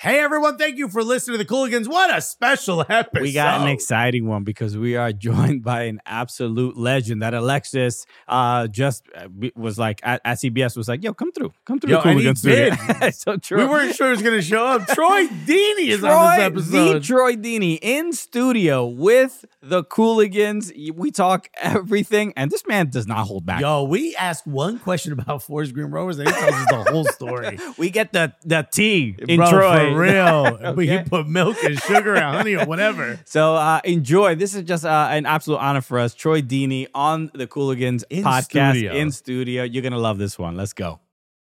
Hey, everyone. Thank you for listening to the Cooligans. What a special episode. We got an exciting one because we are joined by an absolute legend that Alexis just was like, at CBS was like, yo, come through Yo, the Cooligans and he studio. did. So true. We weren't sure he was going to show up. Troy Deeney is on this episode. The Troy Deeney in studio with the Cooligans. We talk everything, and this man does not hold back. Yo, we asked one question about Forest Green Rovers, and he tells us the whole story. We get the tea in Bro, Troy. for real. Okay. He put milk and sugar and honey or whatever. So enjoy. This is just an absolute honor for us. Troy Deeney on the Cooligans In podcast studio. in studio. You're going to love this one. Let's go.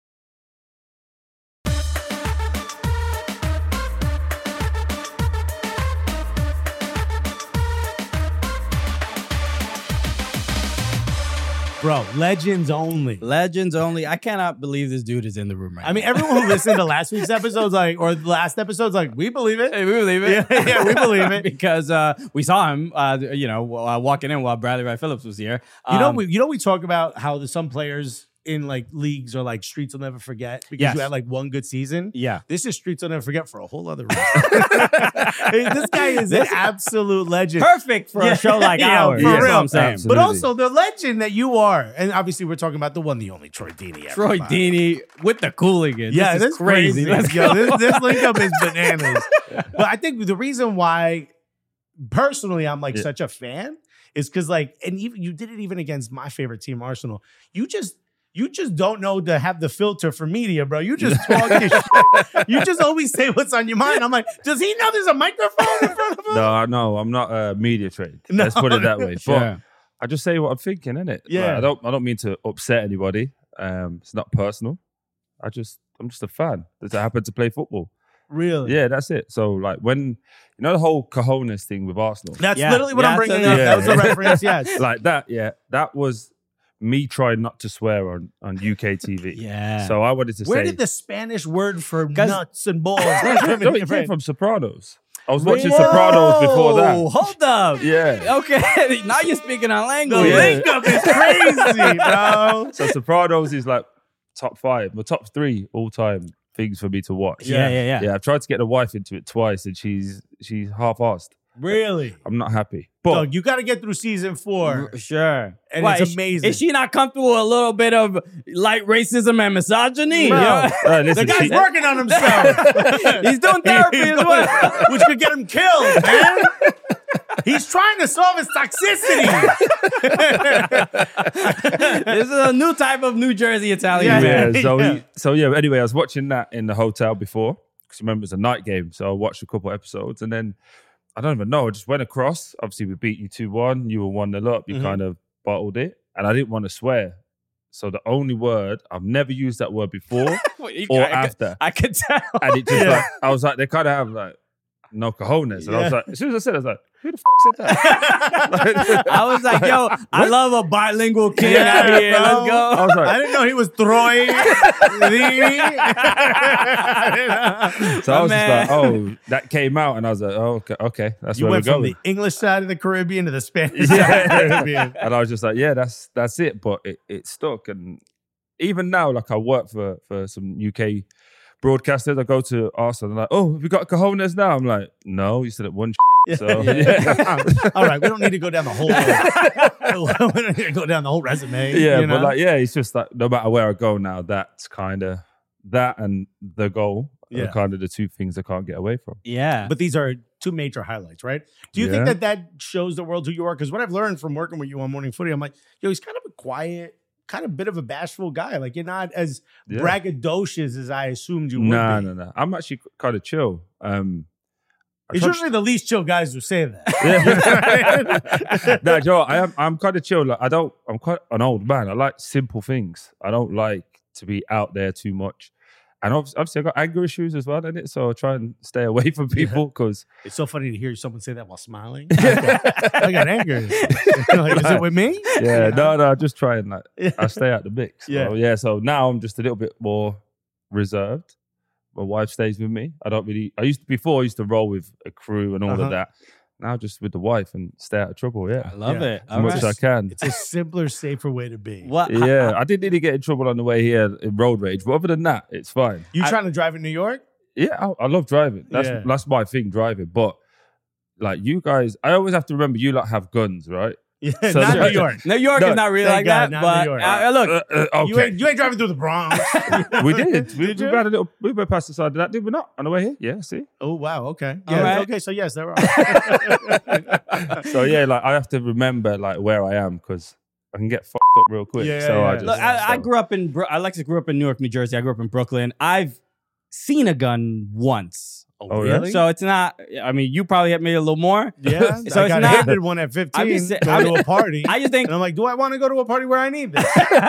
Bro, legends only. Legends only. I cannot believe this dude is in the room right I mean, everyone who listened to last week's episodes, or the last episode's like, we believe it. Hey, we believe it. Yeah, we believe it. Because we saw him, walking in while Bradley Wright Phillips was here. We talk about how some players in like leagues are like streets will never forget because Yes. you had like one good season. Yeah. This is streets will never forget for a whole other reason. This guy is an absolute legend. Perfect for a show like Yeah, ours. for That's real. what I'm saying. But Absolutely. also the legend that you are. And obviously we're talking about the one, the only Troy Deeney. Troy everybody. Deeney with the Cooligans. Yeah, this that's is crazy. Let's Yo, go. this link up is bananas. But I think the reason why personally I'm like such a fan is because and even you did it even against my favorite team, Arsenal. You just don't know to have the filter for media, bro. You just talk your shit. You just always say what's on your mind. I'm like, does he know there's a microphone in front of him? No, I'm not media trained. No. Let's put it that way. Sure. But I just say what I'm thinking, innit? Yeah. Like, I don't mean to upset anybody. It's not personal. I'm just a fan that happened to play football. Really? Yeah, that's it. So like when the whole cojones thing with Arsenal, That's Yeah. literally what Yeah, I'm bringing so- up. yeah. That was a reference, yes. like that, that was me trying not to swear on UK TV. Yeah. So I wanted to Where say did the Spanish word for 'Cause- nuts and balls no, it came from Sopranos. I was watching Sopranos before that. Hold up. Yeah. Okay. Now you're speaking our The language. Yeah. link up is crazy, bro. So Sopranos is like top 5, but top 3 all time things for me to watch. Yeah. Yeah, I've tried to get the wife into it twice, and she's half-assed. Really? I'm not happy. But Dog, you got to get through season 4. Sure. And Why, it's amazing. Is she not comfortable with a little bit of light racism and misogyny? Bro. Yeah. listen, The guy's she- working on himself. He's doing therapy He's as doing- well. Which could get him killed, man. He's trying to solve his toxicity. This is a new type of New Jersey Italian man. Yeah. Anyway, I was watching that in the hotel before because remember it's a night game, so I watched a couple episodes, and then I don't even know. I just went across. Obviously, we beat you 2-1. You were 1-0 up. You kind of bottled it, and I didn't want to swear. So the only word I've never used that word before or after, I could tell. and it just like I was like they kind of have like no cojones, and I was like as soon as I said it, I was like who the f- said that? I was like, yo, I love a bilingual kid out here. bro. Let's go. I was like, I didn't know he was Troy. so I was man. just like, oh, that came out, and I was like, oh, okay, that's You where we're went from going. the English side of the Caribbean to the Spanish side of the Caribbean. And I was just like, yeah, that's it. But it stuck, and even now, like I work for some UK broadcasters. I go to Arsenal, and they're like, oh, have we got cojones now? I'm like, no, you said it one. So yeah. All right, we don't need to go down the whole. We don't need to go down the whole resume. Yeah, you know? but it's just like no matter where I go now, that's kind of that and the goal Yeah. are kind of the two things I can't get away from. Yeah. But these are two major highlights, right? Do you think Yeah. that shows the world who you are? Because what I've learned from working with you on Morning Footy, I'm like, yo, he's kind of a quiet, kind of bit of a bashful guy. Like you're not as Yeah. braggadocious as I assumed you would No, be. no. I'm actually kind of chill. I It's try- usually the least chill guys who say that. Yeah. No, Joe, I'm kind of chill. Like I'm quite an old man. I like simple things. I don't like to be out there too much. And obviously I got anger issues as well, innit? So I try and stay away from people because It's so funny to hear someone say that while smiling. I got anger. Like, is it with me? yeah, no, I just try and I stay out the mix. Yeah. So now I'm just a little bit more reserved. My wife stays with me. I used to roll with a crew and all Uh-huh. of that. Now just with the wife and stay out of trouble. I Yeah, love Yeah. it. as All much right. as I can. It's a simpler, safer way to be. What? Yeah, I did nearly get in trouble on the way here in road rage, but other than that, it's fine. You trying to drive in New York? Yeah, I love driving. That's my thing, driving. But like you guys, I always have to remember you lot have guns, right? Yeah, So not that- New York. New York is not really thank like God, that. not New But York. look, Okay. You ain't driving through the Bronx. We did. We Did you? had a little. We went past the side of that, did we not? On the way here, yeah. See. Oh wow. Okay. All Yeah. right. Okay. So yes, there are. So yeah, like I have to remember like where I am because I can get fucked up real quick. Yeah, so yeah, I yeah. just. look, I grew up in. Alexis grew up in Newark, New Jersey. I grew up in Brooklyn. I've seen a gun once. Oh, really? So it's not. I mean, you probably have made a little more. Yeah. So I it's got not- handed one at 15. I'm just saying- Going to a party. I just think. And I'm like, do I want to go to a party where I need this?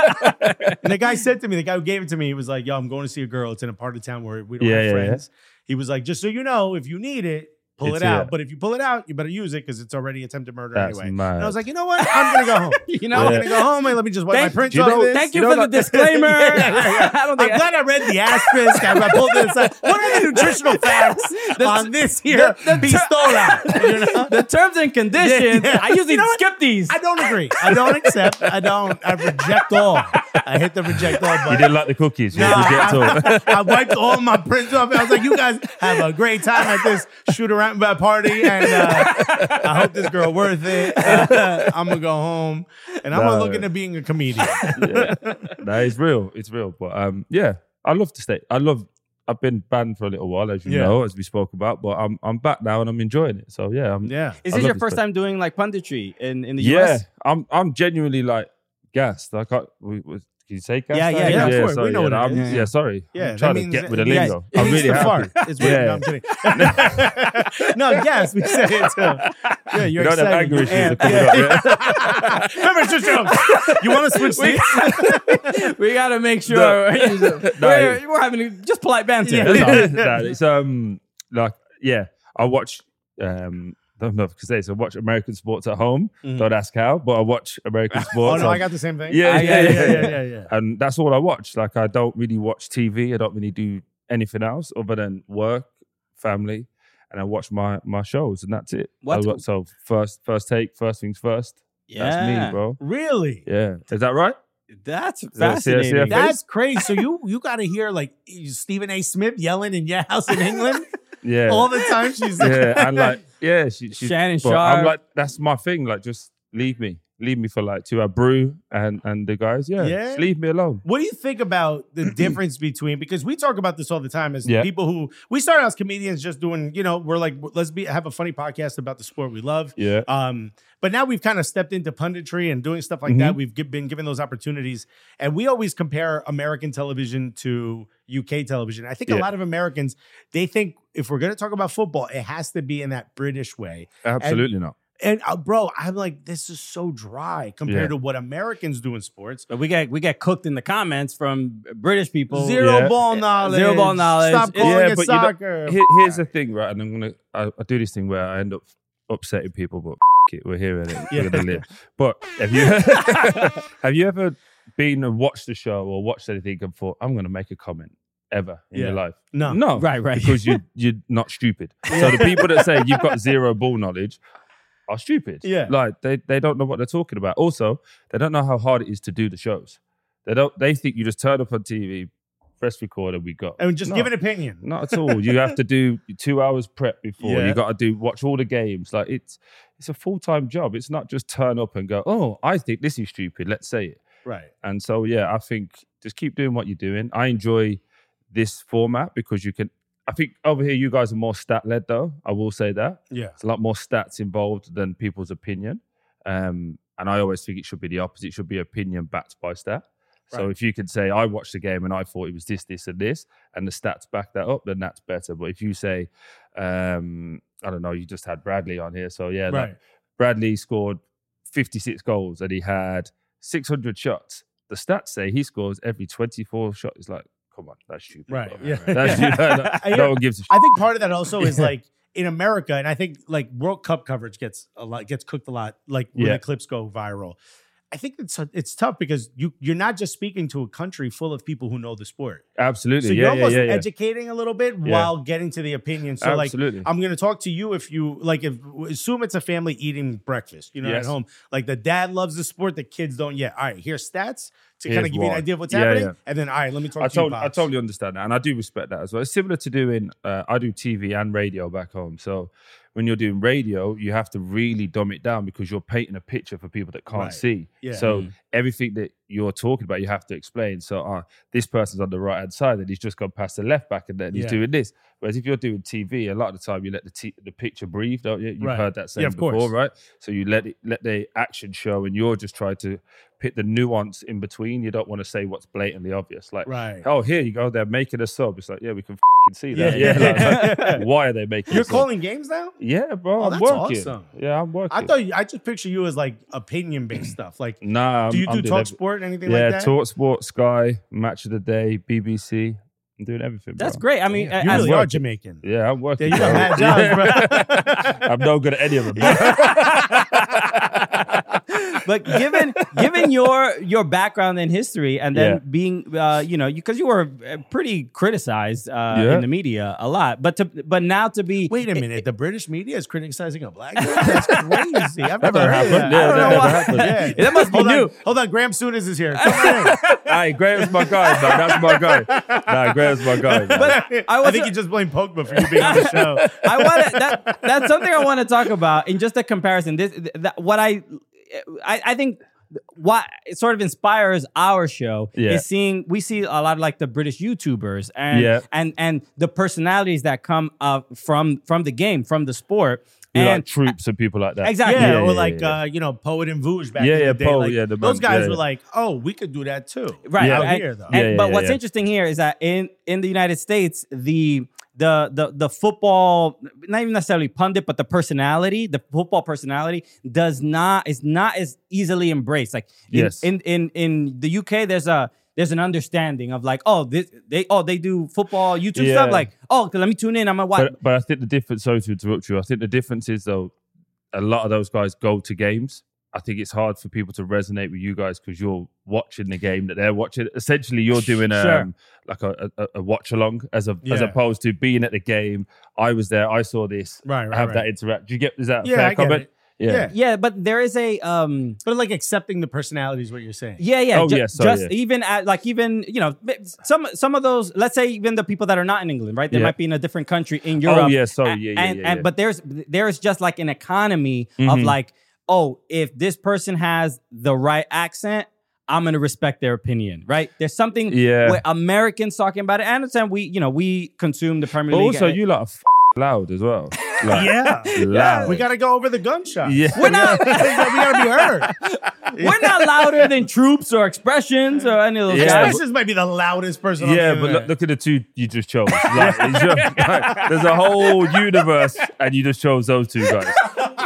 And the guy said to me, the guy who gave it to me, he was like, yo, I'm going to see a girl. It's in a part of town where we don't Yeah, have yeah, friends. He was like, just so you know, if you need it, pull It's it out. here. But if you pull it out, you better use it because it's already attempted murder That's anyway. mad. And I was like, you know what? I'm going to go home. You know. I'm going to go home and let me just wipe my prints you off know- this. Thank you You for know the that- disclaimer. Yeah. I don't I'm think. glad I read the asterisk. I pulled it aside. What are the nutritional facts on this here pistola? You know? The terms and conditions. Yeah. I usually You know what? skip these. I don't agree. I don't accept. I reject all. I hit the reject all You button. didn't like the cookies. You Nah, get to it. I wiped all my prints off. I was like, you guys have a great time at this shoot around party. And I hope this girl worth it. I'm going to go home. And I'm going to look into being a comedian. Yeah. No, it's real. It's real. But yeah, I love to stay. I've been banned for a little while, as you Yeah. know, as we spoke about. But I'm back now and I'm enjoying it. So yeah, Yeah. Is I this love your this first place. time doing like punditry in the Yeah, US? I'm genuinely like gassed. I can't. Can you say gassed? Yeah, yeah, yeah, of course. So, We know what it I'm, is. yeah, sorry. Yeah, I'm trying that to means get with the it- lingo. It I'm means really to happy. fart. It's weird. Yeah. No, I'm kidding. No, yes, we say it too. Yeah, you're You don't have excited. anger issues Yeah. are coming up. Yeah. Remember, it's just jokes. You want to switch seats? We gotta make sure No. we're having just polite banter. Yeah. That's all. No, it's like yeah. I watch don't know if I can say this. I watch American sports at home. Mhm. Don't ask how, but I watch American Oh sports. no, on- I got the same thing. Yeah, yeah. And that's all I watch. Like I don't really watch TV. I don't really do anything else other than work, family, and I watch my shows, and that's it. So first take, first things first. That's me, bro. Really? Yeah, is that right? That's that fascinating. CFA? That's crazy. So you got to hear like Stephen A. Smith yelling in your house in England Yeah, all the time. She's yeah, and like she's Shannon but Sharp. I'm like, that's my thing. Like, just leave me for like to Brew and the guys. Yeah, Yeah? just leave me alone. What do you think about the difference between, because we talk about this all the time as Yeah. people who, we started as comedians just doing, we're like, let's have a funny podcast about the sport we love. Yeah, But now we've kind of stepped into punditry and doing stuff like that. We've been given those opportunities. And we always compare American television to UK television. I think a Yeah. lot of Americans, they think if we're going to talk about football, it has to be in that British way. absolutely not. And bro, I'm like, this is so dry compared Yeah. to what Americans do in sports. But we get cooked in the comments from British people. Zero Yeah. ball knowledge. Zero ball knowledge. Stop calling Yeah, it but you know, soccer. Here's the thing, right? And I do this thing where I end up upsetting people, but it, we're here and we're gonna live. But have you ever been and watched the show or watched anything and thought, I'm gonna make a comment ever in your life? No. Right, because you're not stupid. So the people that say you've got zero ball knowledge are stupid. Yeah. Like they don't know what they're talking about. Also, they don't know how hard it is to do the shows. They think you just turn up on TV, press record, and we go. And just No. give an opinion. Not at all. You have to do 2 hours prep before. Yeah. You got to watch all the games. Like it's a full-time job. It's not just turn up and go, oh, I think this is stupid. Let's say it. Right. And so, yeah, I think just keep doing what you're doing. I enjoy this format because I think over here you guys are more stat-led though. I will say that. Yeah. It's a lot more stats involved than people's opinion. And I always think it should be the opposite. It should be opinion backed by stat. So Right. if you could say, I watched the game and I thought it was this, this, and this, and the stats back that up, then that's better. But if you say, I don't know, you just had Bradley on here. So yeah, Right. Bradley scored 56 goals and he had 600 shots. The stats say he scores every 24 shots. It's like, come on, that's stupid. Right. bro. Yeah. That's no one gives a shit. I think part of that also is like in America, and I think like World Cup coverage gets cooked a lot, like when Yeah. the clips go viral. I think it's tough because you're not just speaking to a country full of people who know the sport. Absolutely. So you're yeah, almost yeah. educating a little bit while getting to the opinion. So Absolutely. like I'm gonna talk to you if assume it's a family eating breakfast, at Yes. home. Like the dad loves the sport, the kids don't yet. All right, here's stats to kind Here's of give you an why. idea of what's Yeah, happening. yeah. And then, all right, let me talk I to you, I Pops. totally understand that, and I do respect that as well. It's similar to doing. I do TV and radio back home, so when you're doing radio, you have to really dumb it down because you're painting a picture for people that can't Right. see. Yeah. So everything that you're talking about, you have to explain. So this person's on the right hand side, and he's just gone past the left back, and then he's Yeah. doing this. Whereas if you're doing TV, a lot of the time you let the picture breathe, don't you? You've Right. heard that saying of before, course. right? So you let the action show, and you're just trying to pick the nuance in between. You don't want to say what's blatantly obvious, like, Right. oh, here you go, they're making a sub. It's like, yeah, we can fucking see that. Yeah. Like, why are they making You're a sub? calling games now? Yeah, bro, Oh, I'm that's working. awesome. Yeah, I'm working. I just picture you as like opinion based stuff. Like, Nah, do you I'm do doing talk every- sport, anything Yeah, like that? Talk Sport, Sky, Match of the Day, BBC. I'm doing everything, bro. That's great. I mean, You as really well- are Jamaican. Yeah, I'm working. Yeah, you got bro. mad jobs, bro. I'm no good at any of them. but given your background and history, and then Yeah. being because you were pretty criticized Yeah. in the media a lot, but now to be Wait a minute. The British media is criticizing a black guy? That's crazy. I've never never heard of that. happened. Yeah, I don't that know never why. happened. Yeah. That must be Hold new. On. Hold on. Graham Souness is here. Come on in. Hey, Graham's my guy, man. That's my guy. Nah, Graham's my guy. Man. But I think you just blamed Pogba for you being on the show. That's something I want to talk about in just a comparison. What I think what sort of inspires our show is we see a lot of like the British YouTubers and the personalities that come from the game, from the sport. You're And like troops and people like that. exactly. Yeah, or yeah, like yeah. Poet and Vooge back Yeah, in yeah, the day. Poe, Like, yeah, the those man- guys yeah, were yeah. like, oh, we could do that too. Right. Out And- here though. and- but what's yeah. interesting here is that in the United States, the football, not even necessarily pundit, but the football personality is not as easily embraced. Like in the UK, there's an understanding of like, they do football YouTube stuff. Like, let me tune in. I'm gonna watch. But I think the difference, sorry to interrupt you, I think the difference is though, a lot of those guys go to games. I think it's hard for people to resonate with you guys because you're watching the game that they're watching. Essentially, you're doing like a watch along as opposed to being at the game. I was there. I saw this. Right. That interact. Do you get? Is that a Yeah, fair I get comment? it. Yeah. Yeah, but there is a But like accepting the personality is what you're saying. Yeah. Oh, yeah, sorry, yeah. Even some of those, let's say even the people that are not in England, right? They Yeah. might be in a different country in Europe. Oh yeah, sorry, yeah. But there's just like an economy of like, if this person has the right accent, I'm gonna respect their opinion, right? There's something where Americans talking about it. I understand we consume the Premier But League. also, you lot are loud as well. Like, Yeah. loud. We got to go over the gunshot. Yeah. we're not we got to be heard. we're not louder than Troops or Expressions or any of those Yeah, guys. Expressions might be the loudest person on the Yeah, but internet. look at the two you just chose. Like, there's a whole universe, and you just chose those two guys.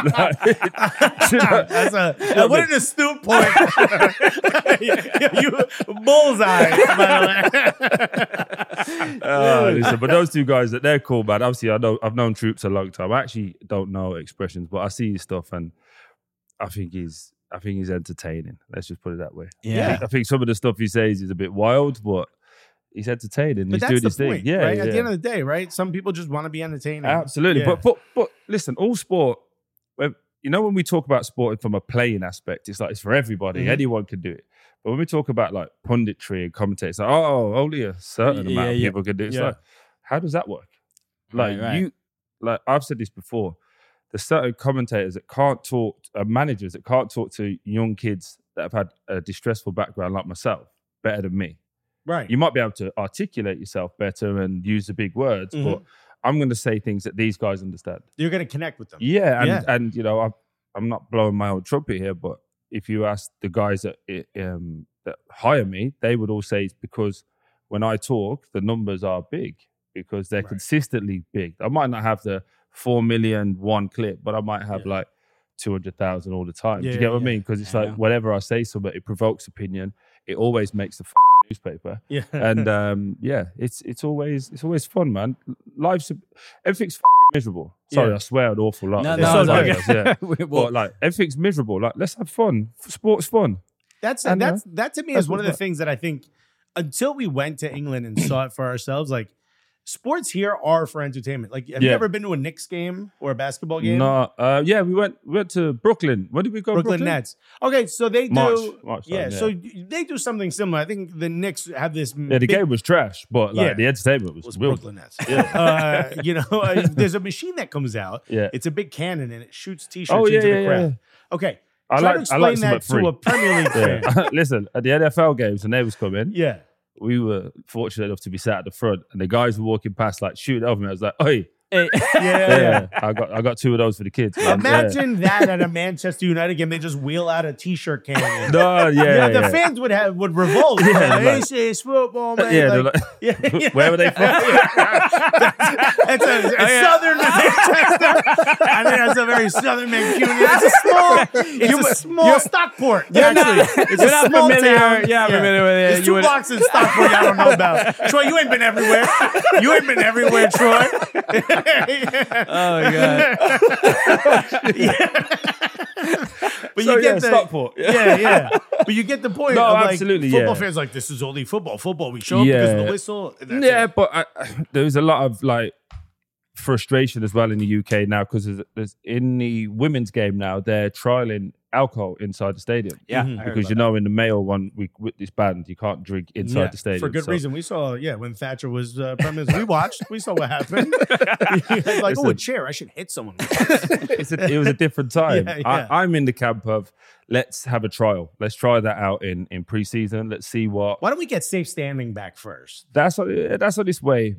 That's what an astute point. you bullseye. By the way. Listen, but those two guys, they're cool, man. Obviously, I've known Troops a long time. I actually don't know Expressions, but I see his stuff, and I think he's entertaining. Let's just put it that way. Yeah. I think some of the stuff he says is a bit wild, but he's entertaining. But He's that's doing the his point, thing. Yeah, right? yeah. At the end of the day, right? Some people just want to be entertaining. Absolutely. Yeah. But listen, all sport, when we talk about sport from a playing aspect, it's like it's for everybody. Mhm. Anyone can do it. But when we talk about like punditry and commentary, it's like, only a certain amount of people can do it. It's like, how does that work? Like Right. I've said this before, there's certain commentators that can't talk, managers that can't talk to young kids that have had a distressful background like myself better than me. Right. You might be able to articulate yourself better and use the big words, Mhm. but I'm going to say things that these guys understand. You're going to connect with them. Yeah, and I'm not blowing my own trumpet here, but if you ask the guys that hire me, they would all say it's because when I talk, the numbers are big because they're consistently big. I might not have the 4 million one clip, but I might have like 200,000 all the time. Do you get what I mean? Because it's like whenever I say something, it provokes opinion. It always makes the newspaper. Yeah. And it's always fun, man. Everything's miserable. Sorry, Yeah. I swear an awful lot. No, It's no, like it's this, yeah. Well, But like everything's miserable. Like let's have fun. Sport's fun. That to me That's is one of the what- things that I think until we went to England and saw it for ourselves, like sports here are for entertainment. Like, have you ever been to a Knicks game or a basketball game? No, yeah, we went to Brooklyn. When did we go? Brooklyn Nets. Okay, so they do. March yeah, time, so they do something similar. I think the Knicks have this. Yeah, the game was trash, but like the entertainment was real. Brooklyn Nets. Yeah. There's a machine that comes out. Yeah. It's a big cannon and it shoots T-shirts into the crowd. Yeah. Okay. I Try to like explain some that at free. to a Premier League fan. Listen, at the NFL games when they was coming, Yeah. we were fortunate enough to be sat at the front, and the guys were walking past like shooting over me. I was like, "Oi, Hey. Yeah. I got 2 of those for the kids." Man. Imagine that at a Manchester United game. They just wheel out a T-shirt cannon. No, The fans would revolt. It's football, man. Yeah, Like, like, where were they from? It's a southern Manchester. I think that's a very southern Mancunian. It's a small Stockport. Actually, it's You're a not small familiar. town. You're not familiar with it. There's 2 blocks in Stockport I don't know about. Troy, you ain't been everywhere. You ain't been everywhere, Troy. Oh my god. But So, you get the Stockport. yeah. But you get the point. No, of like, absolutely, football yeah. fans like this is only football. Football. We show up because of the whistle. And that's Yeah, it. but there's a lot of like frustration as well in the UK now because there's in the women's game now they're trialing alcohol inside the stadium. Yeah, Mhm. I heard Because about in the male one with this band you can't drink inside the stadium for good so- reason. We saw, when Thatcher was prime minister, we watched. We saw what happened. Like, a chair. I should hit someone. It was a different time. Yeah. I'm in the camp of let's have a trial. Let's try that out in pre-season. Let's see what. Why don't we get safe standing back first? That's on this way.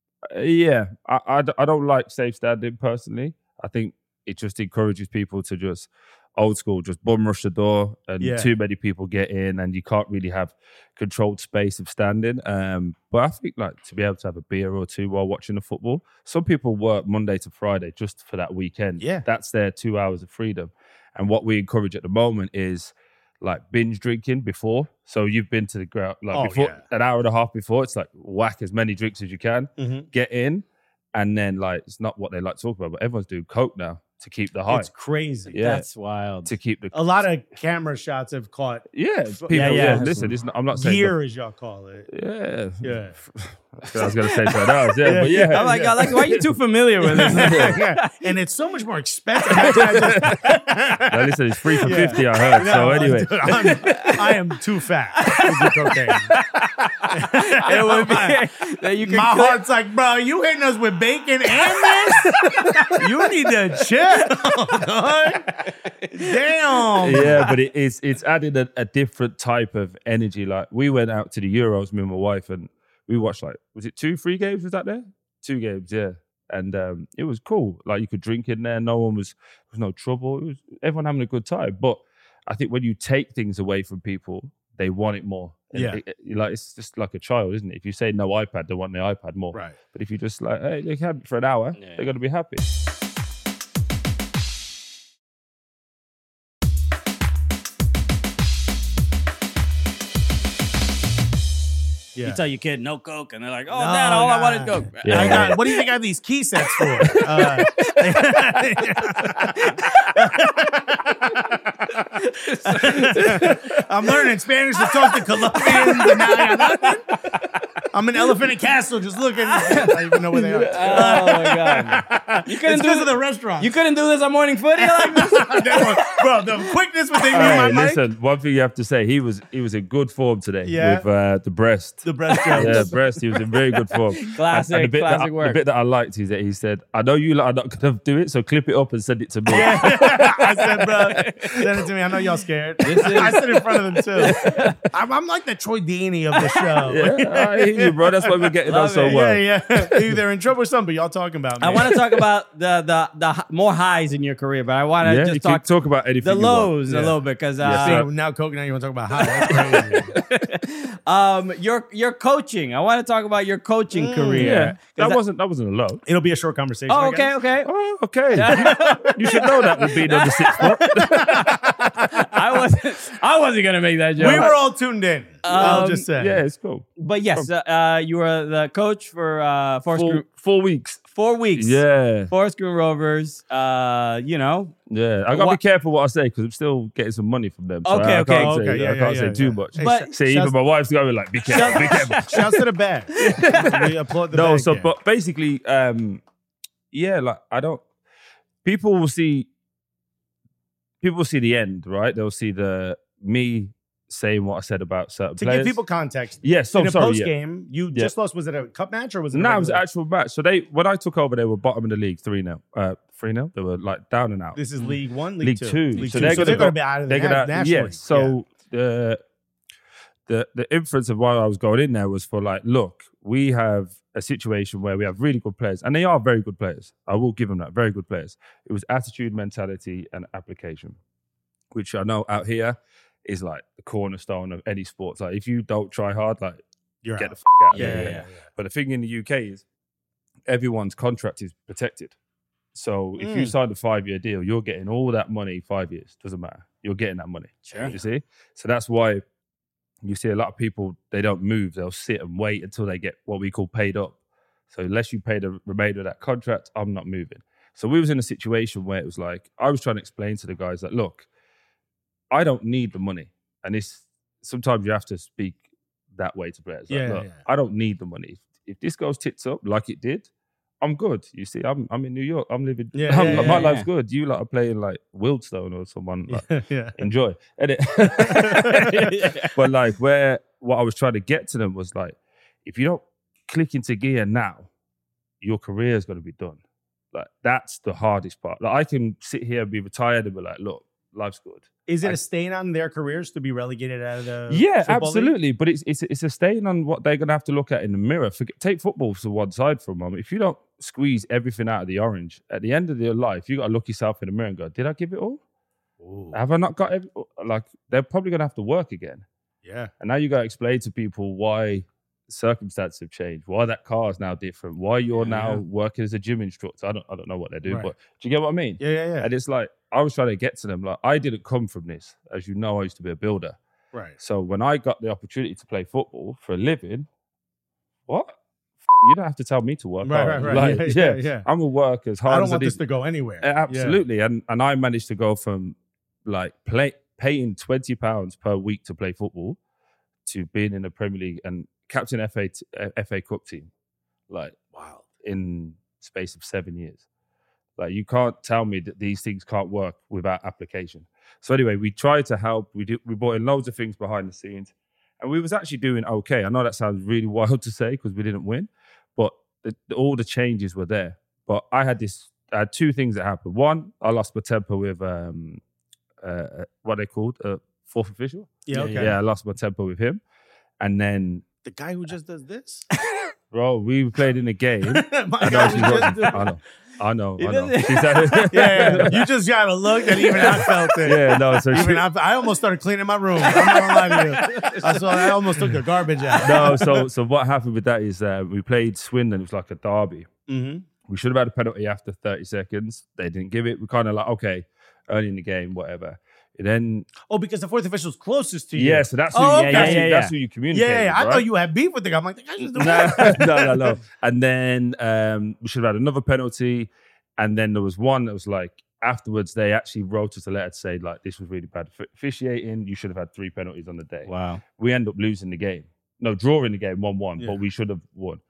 I don't like safe standing personally. I think it just encourages people to just old school, just bum rush the door, and too many people get in, and you can't really have controlled space of standing. But I think like to be able to have a beer or 2 while watching the football. Some people work Monday to Friday just for that weekend. Yeah. That's their 2 hours of freedom. And what we encourage at the moment is like binge drinking before. So you've been to the ground before an hour and a half before. It's like whack as many drinks as you can, get in, and then like it's not what they like to talk about, but everyone's doing coke now to keep the high. It's crazy. Yeah. That's wild. To keep the A lot of camera shots have caught people. yeah. Listen, I'm not saying gear, as y'all call it. Yeah. I was going to say something else. Yeah, but yeah. I'm like, why are you too familiar with this? Yeah. And it's so much more expensive. Now, listen, it's 3 for 50, I heard. So anyway. Dude, I am too fat to do cocaine. It would be that you can My clip- heart's like, bro, you hitting us with bacon and this? You need to chill, dog. Damn. Yeah, but it's added a different type of energy. Like we went out to the Euros, me and my wife, and we watched was it 2-3 games? Was that there? 2 games, yeah. And it was cool. Like you could drink in there. There was no trouble. It was everyone having a good time. But I think when you take things away from people, they want it more. And Yeah. it's just like a child, isn't it? If you say no iPad, they want the iPad more. Right. But if you just like, hey, they can have it for an hour, they're going to be happy. Yeah. You tell your kid no coke, and they're like, "Oh, No, Dad, all I nah. wanted coke." Yeah. What do you think I have these key sets for? I'm learning Spanish to talk to Colombians, and now I got nothing. I'm in Elephant and Castle just looking. I don't even know where they are. Oh my god! You couldn't It's do because of the restaurant. You couldn't do this on Morning Footy like this. Bro, the quickness with the Hey, my mic. listen, one thing you have to say, he was in good form today Yeah. with the breast. The breast jokes. Yeah, breast. He was in very good form. Classic, And the bit classic that, work. The bit that I liked is that he said, "I know you lot are not going to do it, so clip it up and send it to me." I said, bro, send it to me. I know y'all scared. I said in front of them too. I'm like the Troy Deeney of the show. Yeah, I hear you, bro. That's why we're getting on Love so it. well. Yeah. Either in trouble or something, but y'all talking about me. I want to talk about the more highs in your career, but I want to Yeah, just you can talk about anything. the you want. lows a little bit because See, now Coke, now you want to talk about high. That's crazy. your coaching. I want to talk about your coaching career. Yeah, that wasn't a low. It'll be a short conversation. Oh, I okay, guess. okay. Oh, okay. You should know that with being on the 6th spot. I wasn't gonna make that joke. We were all tuned in. I'll just say. Yeah, it's cool. But yes, you were the coach for Forest Group. 4 weeks. 4 weeks. Yeah. Forest Green Rovers. You know. Yeah. I got to be careful what I say because I'm still getting some money from them. So Okay, I can't okay. say, I can't say too much. Hey, But- See, even my wife's going like, be careful, be careful. Shouts to the bag. We applaud the No, bag so gang. but basically, yeah, like I don't. People will see the end, right? They'll see me saying what I said about certain to players. give people context, yeah, so in a sorry, post yeah. game, you just lost. Was it a cup match or was it? No, it was an actual match. So when I took over, they were bottom of the league, 3-0. 3-0. They were like down and out. This is League One, League Two. League So Two. they're So gonna they're going to be out of the national league. yes. So the inference of why I was going in there was for like, look, we have a situation where we have really good players, and they are very good players. I will give them that, very good players. It was attitude, mentality, and application, which I know out here is like the cornerstone of any sport. Like if you don't try hard, like You're get out. the f*** out of Yeah, there. yeah. But the thing in the UK is everyone's contract is protected. So if you sign a 5-year deal, you're getting all that money 5 years. Doesn't matter. You're getting that money. Sure. You see? So that's why you see a lot of people, they don't move. They'll sit and wait until they get what we call paid up. So unless you pay the remainder of that contract, I'm not moving. So we was in a situation where it was like, I was trying to explain to the guys that, look, I don't need the money. And it's sometimes you have to speak that way to players. Like, Yeah, look, yeah. I don't need the money. If this goes tits up like it did, I'm good. You see, I'm in New York. I'm living. My life's good. You lot are playing like Wildstone or someone. Like, Yeah. enjoy. Edit. But like what I was trying to get to them was like, if you don't click into gear now, your career is going to be done. Like that's the hardest part. Like I can sit here and be retired and be like, look, life's good. Is it a stain on their careers to be relegated out of the Yeah, football absolutely. league? But it's a stain on what they're going to have to look at in the mirror. Take football to one side for a moment. If you don't squeeze everything out of the orange, at the end of your life, you got to look yourself in the mirror and go, did I give it all? Ooh, Have I not got every... Like, they're probably going to have to work again. yeah. And now you got to explain to people why circumstances have changed, why that car is now different, why you're now working as a gym instructor. I don't know what they're doing, Right. but do you get what I mean? Yeah. And it's like, I was trying to get to them. Like, I didn't come from this. As you know, I used to be a builder. Right. So when I got the opportunity to play football for a living, what? You don't have to tell me to work hard. Right. Like, Yeah. I'm gonna work as hard I don't as want I this need. to go anywhere. Absolutely. And I managed to go from like paying £20 per week to play football to being in the Premier League and captain FA Cup team. Like, wow, in space of 7 years. Like, you can't tell me that these things can't work without application. So anyway, we tried to help. We brought in loads of things behind the scenes, and we was actually doing okay. I know that sounds really wild to say because we didn't win, but all the changes were there. But I had two things that happened. One, I lost my temper with what they called fourth official. Yeah. Okay. Yeah, I lost my temper with him, and then The guy who just does this. bro, we played in a game. My I know guy she's who just watching. does- I know. He I know. doesn't- She said, Yeah. You just gotta look, and even I felt it. yeah, no. So Even she, I almost started cleaning my room. I'm not gonna lie to you. I almost took the garbage out. no. So what happened with that is we played Swindon. It was like a derby. Mm-hmm. We should have had a penalty after 30 seconds. They didn't give it. We kind of like, okay, early in the game, whatever. And then Oh, because the fourth official's closest to you. yeah, so that's who, Oh, okay. that's who you communicate. Yeah. I with, thought you had beef with the guy. I'm like, the guy just doing No, no. And then we should have had another penalty. And then there was one that was like, afterwards, they actually wrote us a letter to say, like, this was really bad officiating. You should have had 3 penalties on the day. Wow. We end up losing the game. No, drawing the game 1-1, Yeah. but we should have won.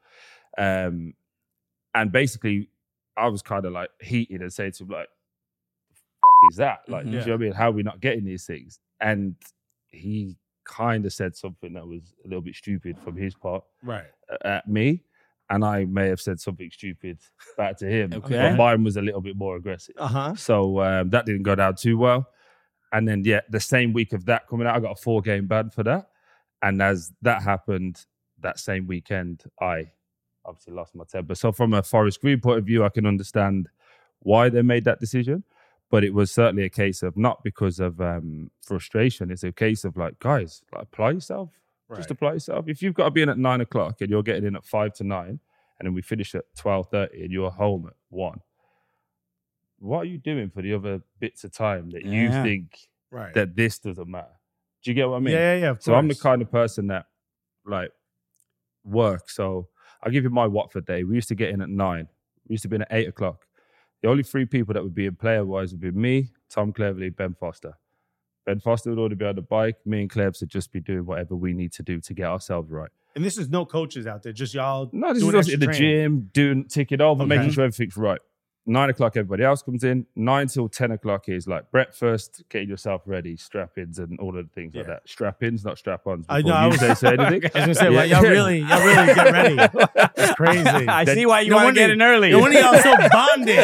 And basically, I was kind of like heated and saying to him, like, is that? Like, do you know what I mean? How are we not getting these things? And he kind of said something that was a little bit stupid from his part Right. at me. And I may have said something stupid back to him. Okay. But mine was a little bit more aggressive. Uh-huh. So that didn't go down too well. And then, the same week of that coming out, I got a 4-game ban for that. And as that happened, that same weekend, I obviously lost my temper. So from a Forest Green point of view, I can understand why they made that decision. But it was certainly a case of not because of frustration. It's a case of like, guys, like, apply yourself. Just Right. apply yourself. If you've got to be in at 9 o'clock and you're getting in at 5 to 9, and then we finish at 12:30 and you're home at 1, what are you doing for the other bits of time that you Yeah. think Right. that this doesn't matter? Do you get what I mean? Yeah. Of So I'm the course. kind of person that like work. So I'll give you my Watford day. We used to get in at 9. We used to be in at 8 o'clock. The only 3 people that would be in player-wise would be me, Tom Cleverley, Ben Foster. Ben Foster would already be on the bike. Me and Clebs would just be doing whatever we need to do to get ourselves right. And this is no coaches out there, just y'all. No, this doing is us in the extra training. gym, ticking over, Okay. making sure everything's right. 9 o'clock, everybody else comes in. 9 till 10 o'clock is like breakfast, getting yourself ready, strap-ins and all of the things like that. Strap-ins, not strap-ons. I know. You say anything. I was gonna say, well, y'all really get ready. It's crazy. I see why you No want to wonder- get in early. No wonder y'all so bonded.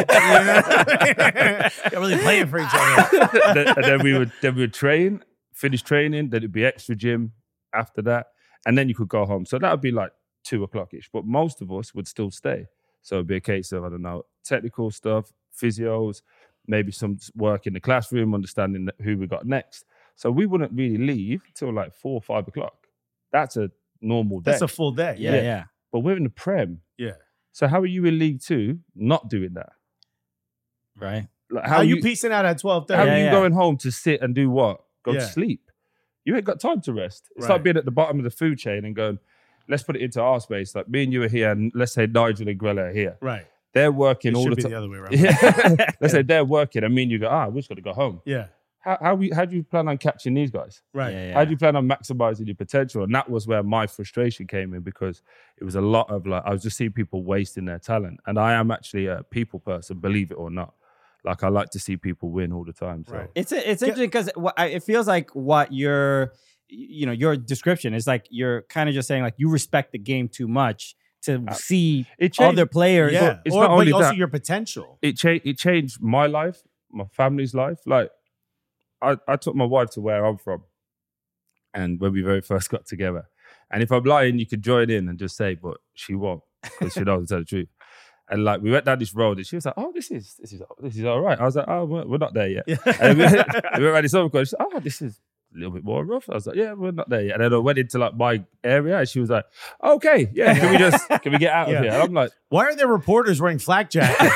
Y'all really playing for each other. And then we would train, finish training, then it'd be extra gym after that. And then you could go home. So that would be like 2 o'clock-ish. But most of us would still stay. So it'd be a case of, I don't know, technical stuff, physios, maybe some work in the classroom, understanding who we got next. So we wouldn't really leave till like 4 or 5 o'clock. That's a normal day. That's a full day. yeah. But we're in the Prem. Yeah. So how are you in League Two not doing that? Right. Like, How you piecing out at 12:30? How Yeah, are you yeah. going home to sit and do what? Go Yeah. to sleep. You ain't got time to rest. It's Right. like being at the bottom of the food chain and going, let's put it into our space. Like me and you are here, and let's say Nigel and Grella are here. Right. They're working It all should the be time. the other way around. Yeah. Let's say they're working, and me and you go, we just got to go home. Yeah. How do you plan on catching these guys? Right. Yeah, How do you plan on maximizing your potential? And that was where my frustration came in, because it was a lot of like, I was just seeing people wasting their talent. And I am actually a people person, believe it or not. Like, I like to see people win all the time. So. Right. It's interesting because it feels like what your description is like. You're kind of just saying like you respect the game too much to see It changed- other players. Yeah. It's Or not only but also that. your potential. It changed my life, my family's life. Like, I took my wife to where I'm from, and when we very first got together. And if I'm lying, you could join in and just say, but she won't, because she knows to tell the truth. And like, we went down this road, and she was like, "Oh, this is all right." I was like, "Oh, we're not there yet." Yeah. And we went around this other corner. She said, "Oh, this is a little bit more rough." I was like, "Yeah, we're not there yet." And then I went into like my area, and she was like, "Okay, yeah, can we get out Yeah. of here?" And I'm like, Why are there reporters wearing flak jackets?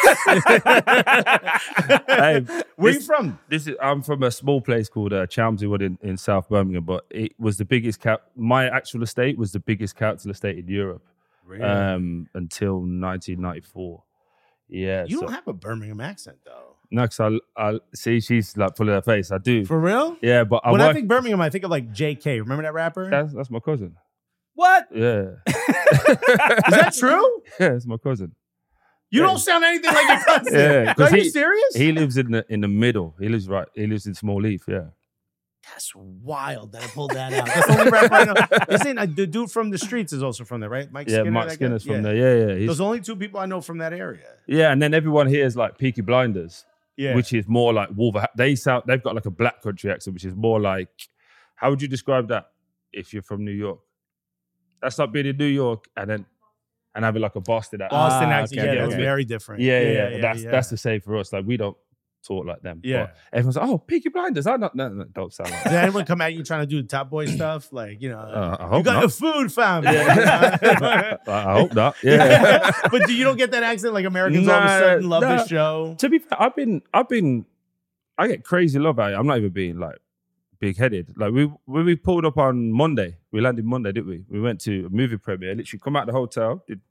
Hey, Where are you from? I'm from a small place called Chelmsford Wood in South Birmingham, but it was the biggest my actual estate was the biggest council estate in Europe until 1994. Yeah, You don't have a Birmingham accent though. no, because I see she's like pulling her face. I do, For real? yeah, but When I think Birmingham, I think of like JK. Remember that rapper? that's my cousin. What? Yeah, Is that true? yeah, it's my cousin. You don't sound anything like your cousin. Yeah, 'cause Are you he- serious? He lives in the middle. He lives in Small Leaf. Yeah. That's wild that I pulled that out. That's the only rapper I know. Isn't the dude from the streets is also from there, right? Mike Yeah, Skinner. Mike that guy? Skinner's from Yeah. there. Yeah. He's, Those are the only two people I know from that area. yeah, and then everyone here is like Peaky Blinders, Yeah. which is more like Wolverhampton. They've got like a black country accent, which is more like, how would you describe that if you're from New York? That's like being in New York and having like a Boston accent. Boston Ah, accent. okay, Yeah, okay, that's okay. very different. Yeah. That's the same for us. Like, we don't talk like them. Yeah. But everyone's like, oh, Peaky Blinders. No, don't sound like that. Did anyone come at you trying to do the Top Boy stuff? Like, I you hope got not. the food, fam. I hope not. Yeah. But you don't get that accent like Americans all of a Nah, sudden love nah. this show. To be fair, I get crazy love out of it. I'm not even being like big headed. Like, when we pulled up on Monday, we landed Monday, didn't we? We went to a movie premiere, literally come out of the hotel, did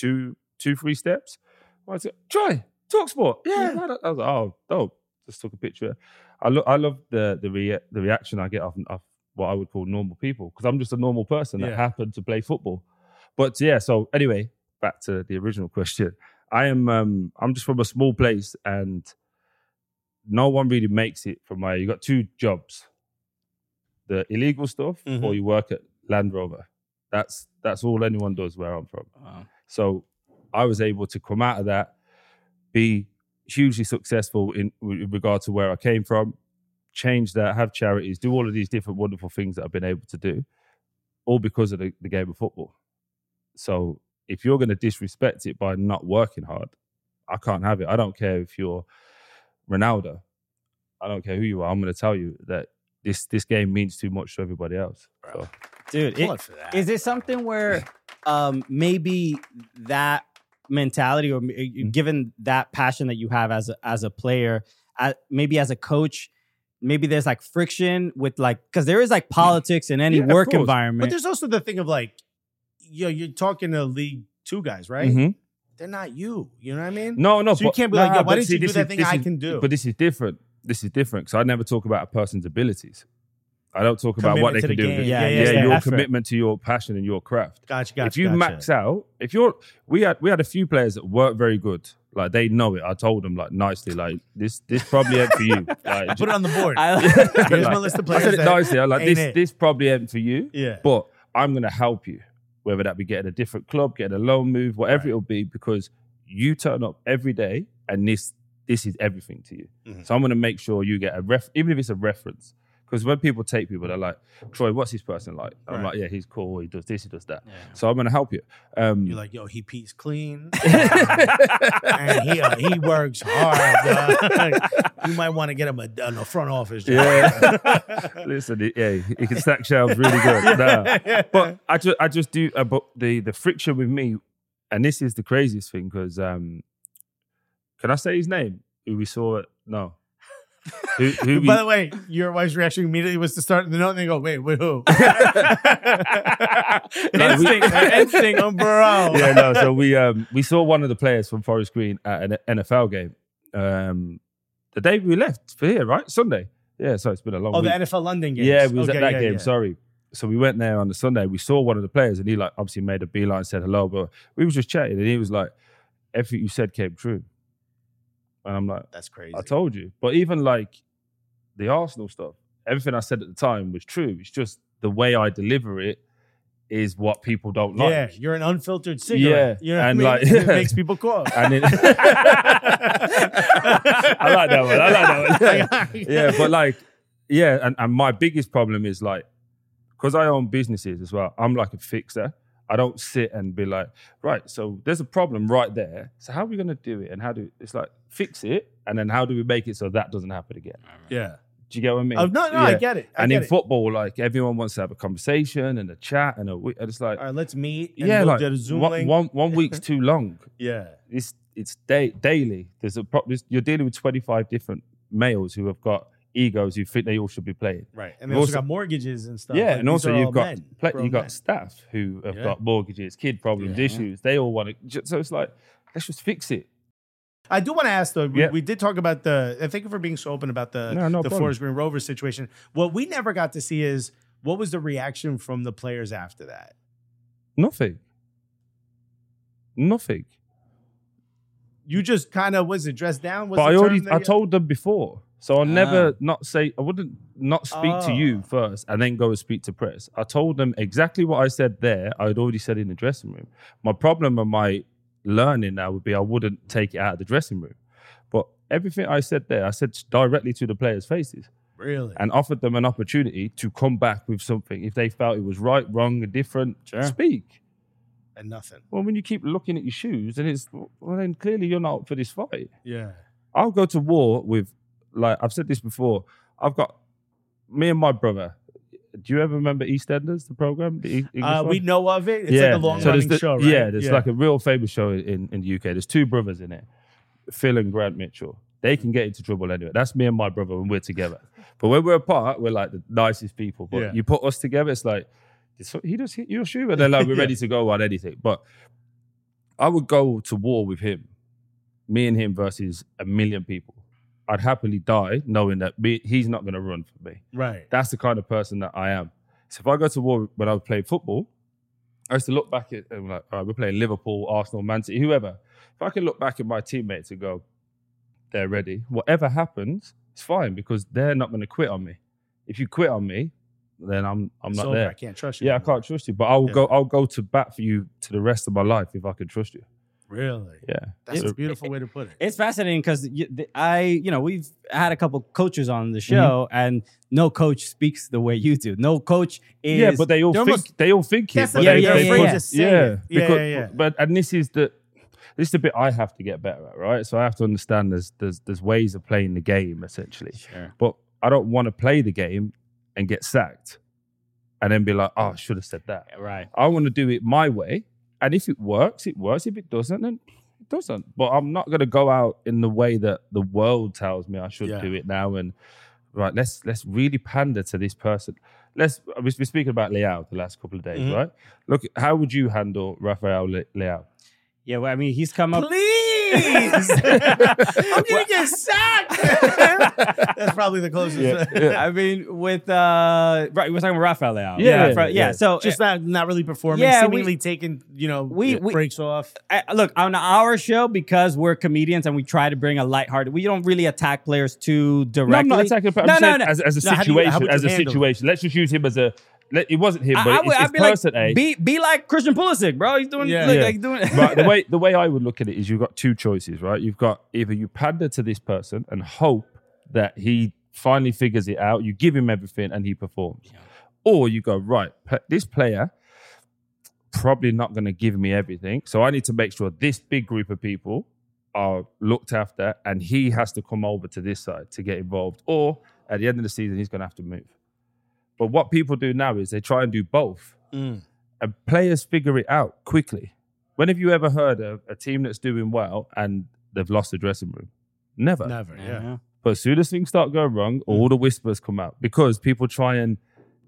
3 steps. I said, Troy, Talk Sport. Yeah. I was like, oh, dope. Just took a picture. I love the reaction I get off what I would call normal people, because I'm just a normal person that happened to play football. But yeah, so anyway, back to the original question. I'm just from a small place, and no one really makes it from you got 2 jobs. The illegal stuff, or you work at Land Rover. That's all anyone does where I'm from. Wow. So I was able to come out of that, be hugely successful in regard to where I came from, change that, have charities, do all of these different wonderful things that I've been able to do, all because of the game of football. So if you're going to disrespect it by not working hard, I can't have it. I don't care if you're Ronaldo. I don't care who you are. I'm going to tell you that this game means too much to everybody else. So. Dude, Blood for that. is it something where maybe that mentality, or given that passion that you have as a player, maybe as a coach, maybe there's like friction with like, because there is like politics in any Yeah, of work course. environment. But there's also the thing of like, you're talking to League Two guys, right? Mhm. they're not you. You know what I mean? No. So you can't be like, yo, why didn't you do that thing I can do? But this is different. This is different because I never talk about a person's abilities. I don't talk about what they can do. Yeah, Your effort. commitment to your passion and your craft. Gotcha. If you max out, we had a few players that weren't very good. Like they know it. I told them like nicely, like this probably ain't for you. Like, put it on the board. like, Here's my list of players. I said it nicely. I'm like ain't this probably ain't for you. Yeah. But I'm gonna help you, whether that be getting a different club, getting a loan move, whatever it'll be, because you turn up every day and this is everything to you. Mhm. So I'm gonna make sure you get even if it's a reference. Because when people take people, they're like, Troy, what's this person like? I'm like, yeah, he's cool. He does this, he does that. Yeah. So I'm going to help you. You're like, yo, he pees clean. and he works hard. You might want to get him a front office job. Yeah. Listen, he can stack shelves really good. Nah. But I just do the friction with me, and this is the craziest thing because, can I say his name? Who we saw it? No. By the way, your wife's reaction immediately was to start the note and they go, wait, who? Instinct, bro. Yeah, no. So we saw one of the players from Forest Green at an NFL game. The day we left for here, right? Sunday. Yeah, so it's been a long week. The NFL London game. Yeah, we was at that game, yeah. Sorry. So we went there on the Sunday. We saw one of the players and he like obviously made a beeline, said hello, but we was just chatting and he was like, everything you said came true. And I'm like, that's crazy. I told you. But even like the Arsenal stuff, everything I said at the time was true. It's just the way I deliver it is what people don't like. Yeah, you're an unfiltered cigarette. Yeah, you know and what I mean? like It makes people cough. And I like that one. Yeah, but like, yeah, and my biggest problem is like, because I own businesses as well, I'm like a fixer. I don't sit and be like, right, so there's a problem right there. So how are we going to do it? And it's like, fix it. And then how do we make it so that doesn't happen again? Yeah. Do you get what I mean? No, I get it. In football, like everyone wants to have a conversation and a chat and it's like, all right, let's meet. And yeah, we'll like get a Zoom link. one week's too long. Yeah. It's daily. You're dealing with 25 different males who have got egos who think they all should be playing. Right. And they also got mortgages and stuff. Yeah, like, and also you've got men. staff who have got mortgages, kid problems, issues. They all want to. So it's like, let's just fix it. I do want to ask though. We did talk about and thank you for being so open about the Forest Green Rovers situation. What we never got to see is what was the reaction from the players after that? Nothing. You just kind of dressed down? But I told them before. So I'll never I wouldn't not speak to you first and then go and speak to press. I told them exactly what I said there. I had already said in the dressing room. My problem and my learning now would be I wouldn't take it out of the dressing room. But everything I said there, I said directly to the players' faces. Really? And offered them an opportunity to come back with something. If they felt it was right, wrong, different, speak. And nothing. Well, when you keep looking at your shoes, and then clearly you're not up for this fight. Yeah. I'll go to war with, like I've said this before, I've got me and my brother. Do you ever remember EastEnders, the program? We know of it. It's like a long-running show, right? Yeah, there's like a real famous show in the UK. There's two brothers in it, Phil and Grant Mitchell. They can get into trouble anyway. That's me and my brother when we're together. But when we're apart, we're like the nicest people. But you put us together, it's like, he just hit your shoe, and then like we're ready to go on anything. But I would go to war with him, me and him versus a million people. I'd happily die knowing that he's not going to run for me. Right. That's the kind of person that I am. So if I go to war when I was playing football, I used to look back at and like, all right, we're playing Liverpool, Arsenal, Man City, whoever. If I can look back at my teammates and go, they're ready. Whatever happens, it's fine because they're not going to quit on me. If you quit on me, then I'm not there. I can't trust you. Yeah, anymore. I can't trust you. But I'll go to bat for you to the rest of my life if I can trust you. Really? Yeah. That's a beautiful way to put it. It's fascinating because we've had a couple coaches on the show and no coach speaks the way you do. No coach is... Yeah, but they all think it. But and this is the bit I have to get better at, right? So I have to understand there's ways of playing the game, essentially. Sure. But I don't want to play the game and get sacked and then be like, oh, I should have said that. Right. I want to do it my way. And if it works, it works. If it doesn't, then it doesn't. But I'm not going to go out in the way that the world tells me I should do it now. And right, let's really pander to this person. We're speaking about Leao the last couple of days, right? Look, how would you handle Rafael Leao? Yeah, well, I mean, he's come up. Please, I'm gonna get sacked. That's probably the closest. I mean, with right, we're talking about Rafael Leao. Yeah. So Just not really performing. Yeah, seemingly taking we breaks off. look on our show, because we're comedians and we try to bring a lighthearted. We don't really attack players too directly. No, I'm not attacking. But I'm saying as a situation. how would As you a handle it? situation. Let's just use him as a. It wasn't him, but it's be person like, A. be like Christian Pulisic, bro. He's doing like doing. But the way I would look at it is, you've got two choices, right? You've got either you pander to this person and hope that he finally figures it out, you give him everything and he performs, or you go, right, this player probably not going to give me everything, so I need to make sure this big group of people are looked after, and he has to come over to this side to get involved, or at the end of the season he's going to have to move. But what people do now is they try and do both. And players figure it out quickly. When have you ever heard of a team that's doing well and they've lost the dressing room? Never. Yeah. But as soon as things start going wrong, all the whispers come out, because people try and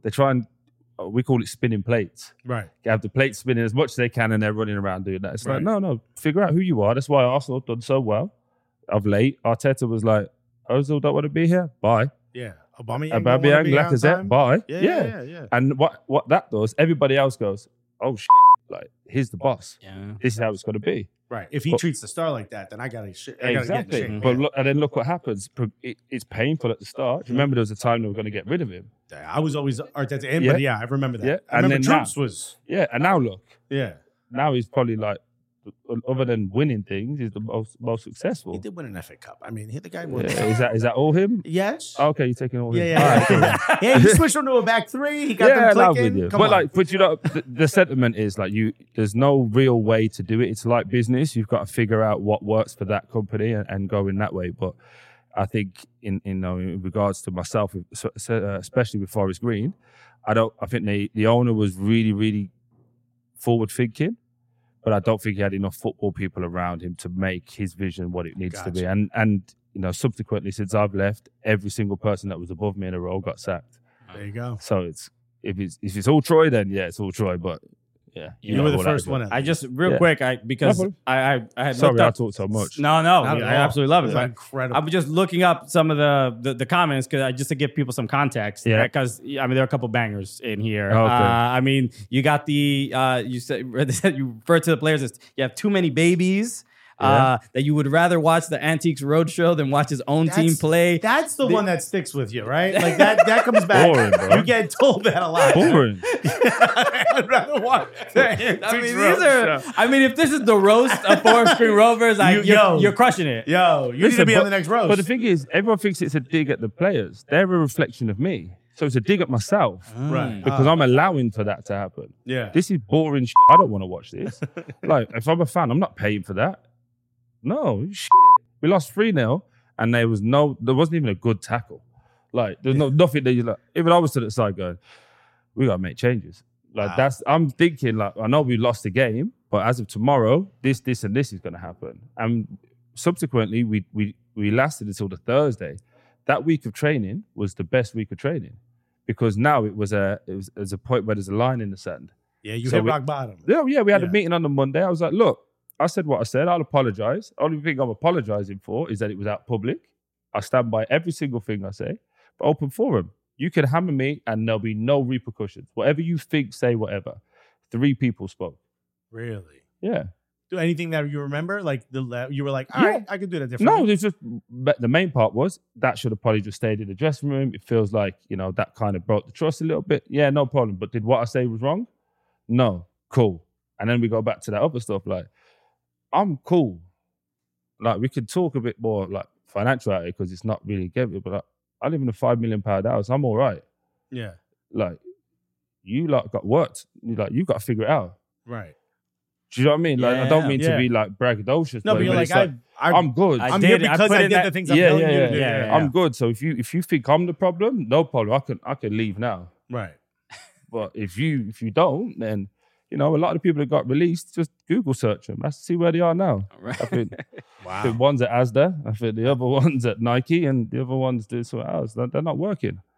we call it spinning plates. Right. You have the plates spinning as much as they can and they're running around doing that. It's like, no, figure out who you are. That's why Arsenal have done so well of late. Arteta was like, Ozil don't want to be here? Bye. Yeah. Aubameyang, Lacazette, bye. Yeah. And what that does, everybody else goes, oh shit, like he's the boss. Yeah. This is how it's going to be. Right. If he treats the star like that, then I gotta get in shape. But look what happens. It's painful at the start. Remember, there was a time they were going to get rid of him. I was always Arteta in, but I remember that. Yeah. I remember then Troops was. Yeah, and now look. Yeah. Now he's probably like, other than winning things, he's the most successful. He did win an FA Cup. I mean, the guy won. Yeah. Is that all him? Yes. Oh, okay, you're taking all him. Yeah. All right, cool. Yeah, he switched him to a back three. He got them I'm clicking. with you. Come But on. like, but you know, the sentiment is like, there's no real way to do it. It's like business. You've got to figure out what works for that company and go in that way. But I think in regards to myself, especially with Forest Green, I think the owner was really, really forward thinking. But I don't think he had enough football people around him to make his vision what it needs to be. And subsequently, since I've left, every single person that was above me in a role got sacked. There you go. So if it's all Troy, then yeah, it's all Troy. But yeah, you were the first one. I just quick, because I had sorry looked up, I talked so much. No, I absolutely love it. But Incredible. I was just looking up some of the comments just to give people some context. Yeah. Because I mean there are a couple bangers in here. Okay. I mean you got you said you referred to the players as you have too many babies. That you would rather watch the Antiques Roadshow than watch his own team play. That's the one that sticks with you, right? Like that comes back. Boring, bro. You get told that a lot. Boring. I'd rather watch. I mean, if this is the roast of Forest Green Rovers, you're crushing it. Yo, you need to be on the next roast. But the thing is, everyone thinks it's a dig at the players. They're a reflection of me. So it's a dig at myself. Right. Because I'm allowing for that to happen. Yeah. This is boring shit. I don't want to watch this. Like, if I'm a fan, I'm not paying for that. No, shit. We lost 3-0 and there wasn't even a good tackle. Like, there's nothing that you like. Even I was to the side going, we got to make changes. Like, I'm thinking, like, I know we lost the game, but as of tomorrow, this, and this is going to happen. And subsequently, we lasted until the Thursday. That week of training was the best week of training because now it was a point where there's a line in the sand. Yeah, you hit rock bottom. Yeah, we had a meeting on the Monday. I was like, look, I said what I said. I'll apologize. Only thing I'm apologizing for is that it was out public. I stand by every single thing I say. But open forum. You can hammer me and there'll be no repercussions. Whatever you think, say whatever. 3 people spoke. Really? Yeah. Do anything that you remember? Like you were like, all right, I could do that differently. No, it's just the main part was that should have probably just stayed in the dressing room. It feels like, that kind of broke the trust a little bit. Yeah, no problem. But did what I say was wrong? No. Cool. And then we go back to that other stuff like, I'm cool. Like, we could talk a bit more like financial out here because it's not really getting, but like, I live in a £5 million house. I'm all right. Yeah. Like, you got worked. You got to figure it out. Right. Do you know what I mean? Like, I don't mean to be like braggadocious. No, but you're like, I'm good. I'm here because I did the things I'm telling you to do. Yeah. I'm good. So if you think I'm the problem, no problem. I can leave now. Right. But if you don't, then a lot of the people that got released, just Google search them. Let's see where they are now. Right. I think, wow. I think one's at Asda. I think the other one's at Nike, and the other one's doing something else. They're not working.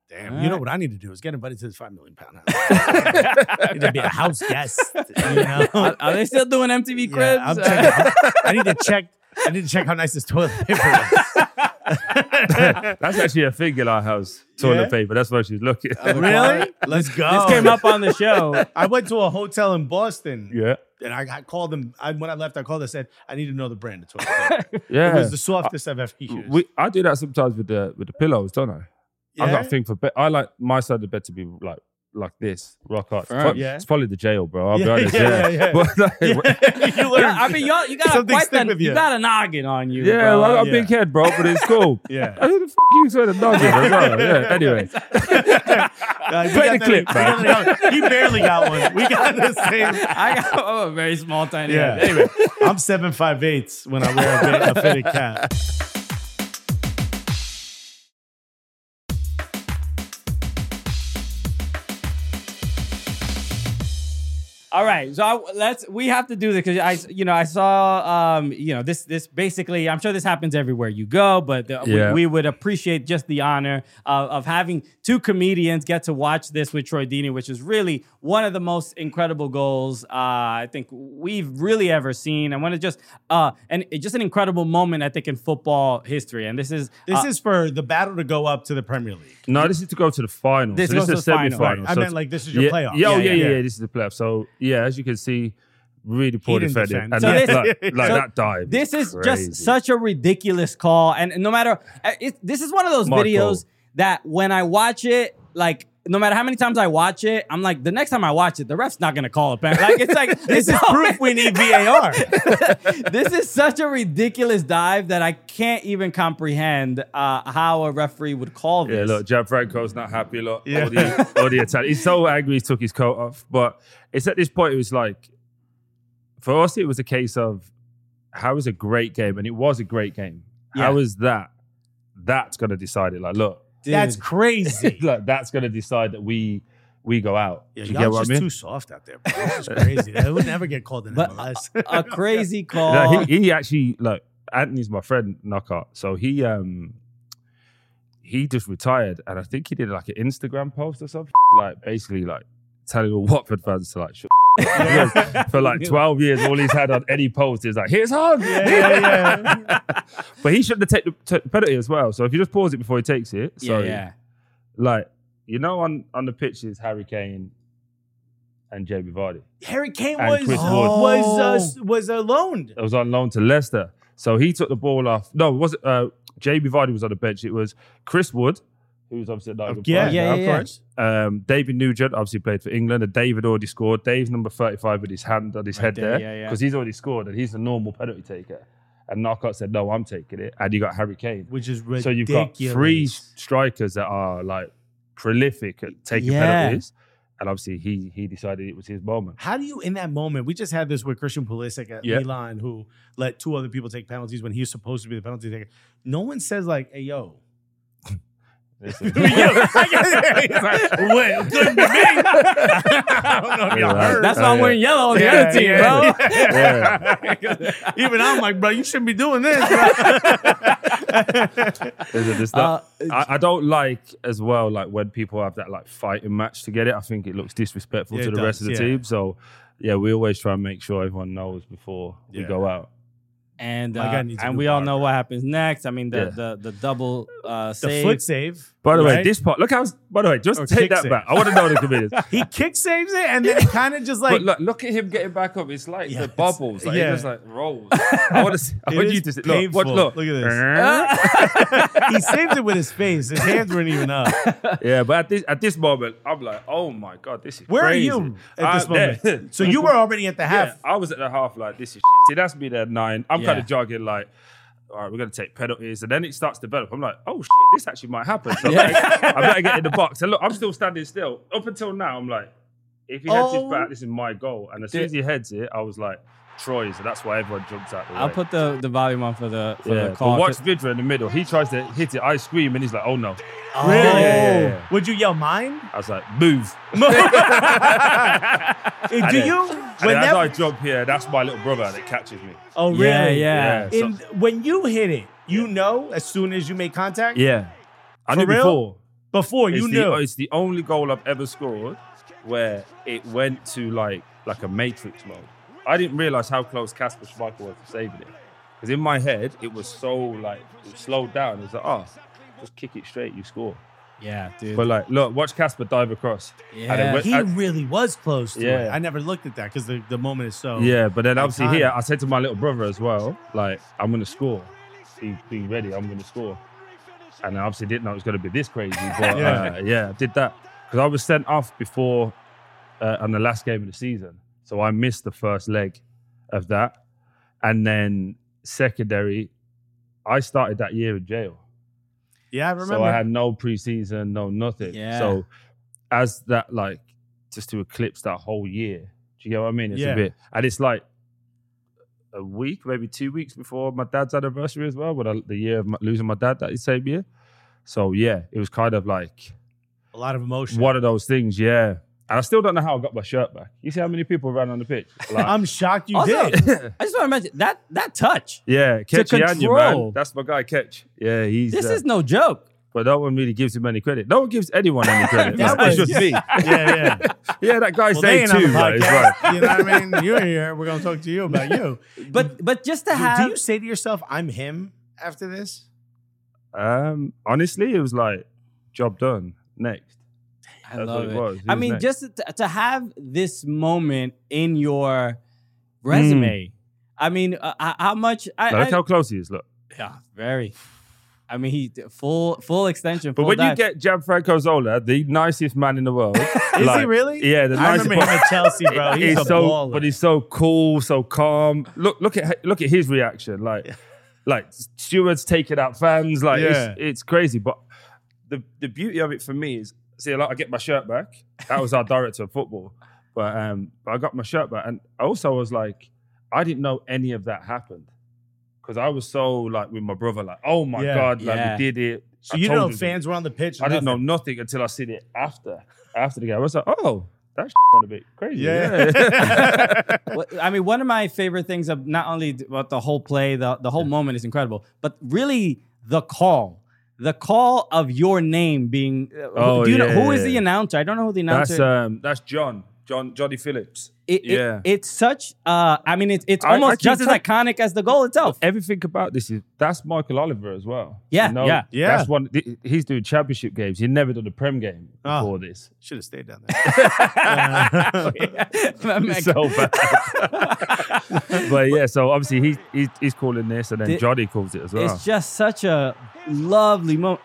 Damn, you know what I need to do is get invited to this $5 million house. I need to be a house guest. You know? Are they still doing MTV Cribs? Yeah, I'm checking. I need to check how nice this toilet paper is. That's actually a thing in our house. Toilet Yeah? paper. That's why she's looking. Really? Let's go. This came up on the show. I went to a hotel in Boston. Yeah. And I called them. When I left, I called and said, I need to know the brand of toilet paper. Yeah. It was the softest I've ever used. I do that sometimes with the pillows, don't I? I've got a Yeah? thing for bed. I like my side of the bed to be like this, rock hard. Firm. Yeah. It's probably the jail, bro. I'll be Yeah, honest. yeah. But, like, You learn. Yeah, I mean, you got Something quite stick with you you. got a noggin on you. yeah, bro. well, I got a Yeah. big head, bro, but it's cool. Yeah. Who the fuck you swear the nugget as well? Yeah, anyway. Play the clip, man. He barely got one. We got the same. I'm a very small, tiny Yeah. head. Anyway, I'm 7'5" when I wear a fitted cap. all right. So we have to do this because I saw this basically. I'm sure this happens everywhere you go, but we would appreciate just the honor of having two comedians get to watch this with Troy Deeney, which is really one of the most incredible goals I think we've really ever seen. I want to just an incredible moment I think in football history, and this is for the battle to go up to the Premier League. No, this is to go to the final. This So goes this is to a the final. semi-final. I So meant like this is your playoff. Yeah. This is the playoff. So yeah, as you can see, really poor didn't defending, defend. and So that, this- like so that dive. This is crazy. just such a ridiculous call, and no matter this is one of those Mark videos Cole. that when I watch it, like no matter how many times I watch it, I'm like the next time I watch it, the ref's not gonna call it penalty. Like it's like This is proof we need VAR. This is such a ridiculous dive that I can't even comprehend how a referee would call this. Yeah, look, Gianfranco's not happy. Look, Yeah. all the Italian. He's so angry he took his coat off. But it's at this point, it was like, for us, it was a case of how is a great game, and it was a great game. Yeah. How is that? That's gonna decide it. Like, look, That's crazy. like that's gonna decide that we go out. Yeah, Do you y'all get what just I mean? too soft out there, bro. This is crazy. That would never get called in But MLS. a crazy call. No, he actually, like, Anthony's my friend, Knockout. So he just retired, and I think he did like an Instagram post or something, like basically like telling all Watford fans to like shut for like 12 years. All he's had on any post is like, here's Hug. Yeah. But he shouldn't have taken the penalty as well. So if you just pause it before he takes it, so yeah. like, you know, on the pitch is Harry Kane and Jamie Vardy. Harry Kane And was Chris Wood. was loaned. It was on loan to Leicester. So he took the ball off. No, it wasn't. Jamie Vardy was on the bench. It was Chris Wood, who's obviously at Nottingham Forest now. of course. David Nugent obviously played for England, and David already scored. Dave's number 35 with his hand on his head there, there, yeah. because he's already scored, and he's the normal penalty taker. And Knockout said, no, I'm taking it. And you got Harry Kane. Which is ridiculous. So you've got three strikers that are like prolific at taking Yeah. penalties. And obviously he decided it was his moment. How do you, in that moment, we just had this with Christian Pulisic at Yeah. Milan, who let two other people take penalties when he was supposed to be the penalty taker. No one says like, hey, yo. Listen. He's like, well, it couldn't be me. I don't know if y'all heard. That's why I'm wearing yellow on the other team, bro. Yeah. Even I'm like, bro, you shouldn't be doing this, bro. Listen, this stuff- I don't like as well, like when people have that like fighting match to get it. I think it looks disrespectful Yeah, to it the rest of does, the yeah. team. So yeah, we always try and make sure everyone knows before we Yeah. go out. And My guy needs a new we all bar, know bro. what happens next. I mean, the double The save. foot save. By the way, right? this part, look how. By the way, just Or take kick that save. back. I want to know the comedians. He kick saves it and then he kind of just like, But look at him getting back up. It's like Yeah, the bubbles. Like yeah. he just like rolls. I want to see. I It want is you to see. painful. Look. Look at this. He saved it with his face. His hands weren't even up. Yeah, but at this moment, I'm like, oh my god, this is Where crazy. are you at this there. moment? So you were already at the half. Yeah, I was at the half like, this is shit. See, that's me there at 9. I'm Yeah. kind of jogging like, all right, we're going to take penalties. And then it starts to develop. I'm like, oh shit, this actually might happen. So I better get in the box. And look, I'm still standing still. Up until now, I'm like, if he heads his back, this is my goal. And as soon as he heads it, I was like, Troy's. And that's why everyone jumps out the way. I'll put the volume on for the yeah, call. but watch Vidra in the middle. He tries to hit it. I scream and he's like, oh no. Really? Yeah. Would you yell mine? I was like, move. Do And then- you? And then as I jump here, that's my little brother that catches me. Oh, really? Yeah. Yeah. When you hit it, you know as soon as you make contact? Yeah. I For knew real? before. Before you knew. It's the only goal I've ever scored where it went to like a Matrix mode. I didn't realize how close Kasper Schmeichel was to saving it. Because in my head, it was so like, it slowed down. It was like, just kick it straight, you score. Yeah, dude. But like, look, watch Kasper dive across. Yeah. He really was close to Yeah. it. I never looked at that because the moment is so. Yeah, but then obviously iconic. here, I said to my little brother as well, like, I'm going to score. Be ready, I'm going to score. And I obviously didn't know it was going to be this crazy. But I did that. Because I was sent off before on the last game of the season. So I missed the first leg of that. And then secondary, I started that year in jail. Yeah, I remember. So I had no preseason, no nothing. Yeah. So as that, like, just to eclipse that whole year, do you get what I mean? It's a bit, and it's like a week, maybe 2 weeks before my dad's anniversary as well, the year of losing my dad that same year. So yeah, it was kind of like a lot of emotion. one of those things, yeah. And I still don't know how I got my shirt back. You see how many people ran on the pitch? Like, I'm shocked you Also, did. I just want to mention that touch. yeah, Ketchy Anya, control. man. That's my guy, Ketch. Yeah, he's. This is no joke. But no one really gives him any credit. No one gives anyone any credit. That It's was- just me. Yeah. Yeah, that guy Well, they saved ain't on the too. Like, it's podcast. right. You know what I mean? You're here. We're gonna talk to you about you. But just to Do have you say to yourself, "I'm him" after this? Honestly, it was like, job done. Next. I That's love what it. it was. He I was mean, next. just to have this moment in your resume. I mean, how much? Look how close he is. Look. Yeah, very. I mean, he full extension. But full when you dive. get Gianfranco Zola, the nicest man in the world. Is he really? Yeah, the I nicest. remember him at Chelsea, bro. He's a baller. But he's so cool, so calm. Look at his reaction. Like stewards taking out fans. Like Yeah. it's crazy. But the beauty of it for me is, see, like, I get my shirt back. That was our director of football. But I got my shirt back, and I also was like, I didn't know any of that happened. Because I was so like with my brother, like, oh my God, like Yeah. we did it. So I you didn't told know you. fans were on the pitch. I didn't know nothing. nothing until I seen it after the game. I was like, oh, that's a bit crazy. Yeah. I mean, one of my favorite things of not only about the whole play, the whole moment is incredible, but really the call of your name being. Do you know who is the announcer? I don't know who the announcer. That's Johnny Phillips. It's such. I mean, it's I almost keep just as telling- iconic as the goal itself. Everything about this that's Michael Oliver as well. Yeah, You know, yeah. Yeah. That's one. He's doing championship games. He never done a Prem game before this. Should have stayed down there. It's so bad. But yeah, so obviously he's calling this, and then Johnny calls it as well. It's just such a lovely moment.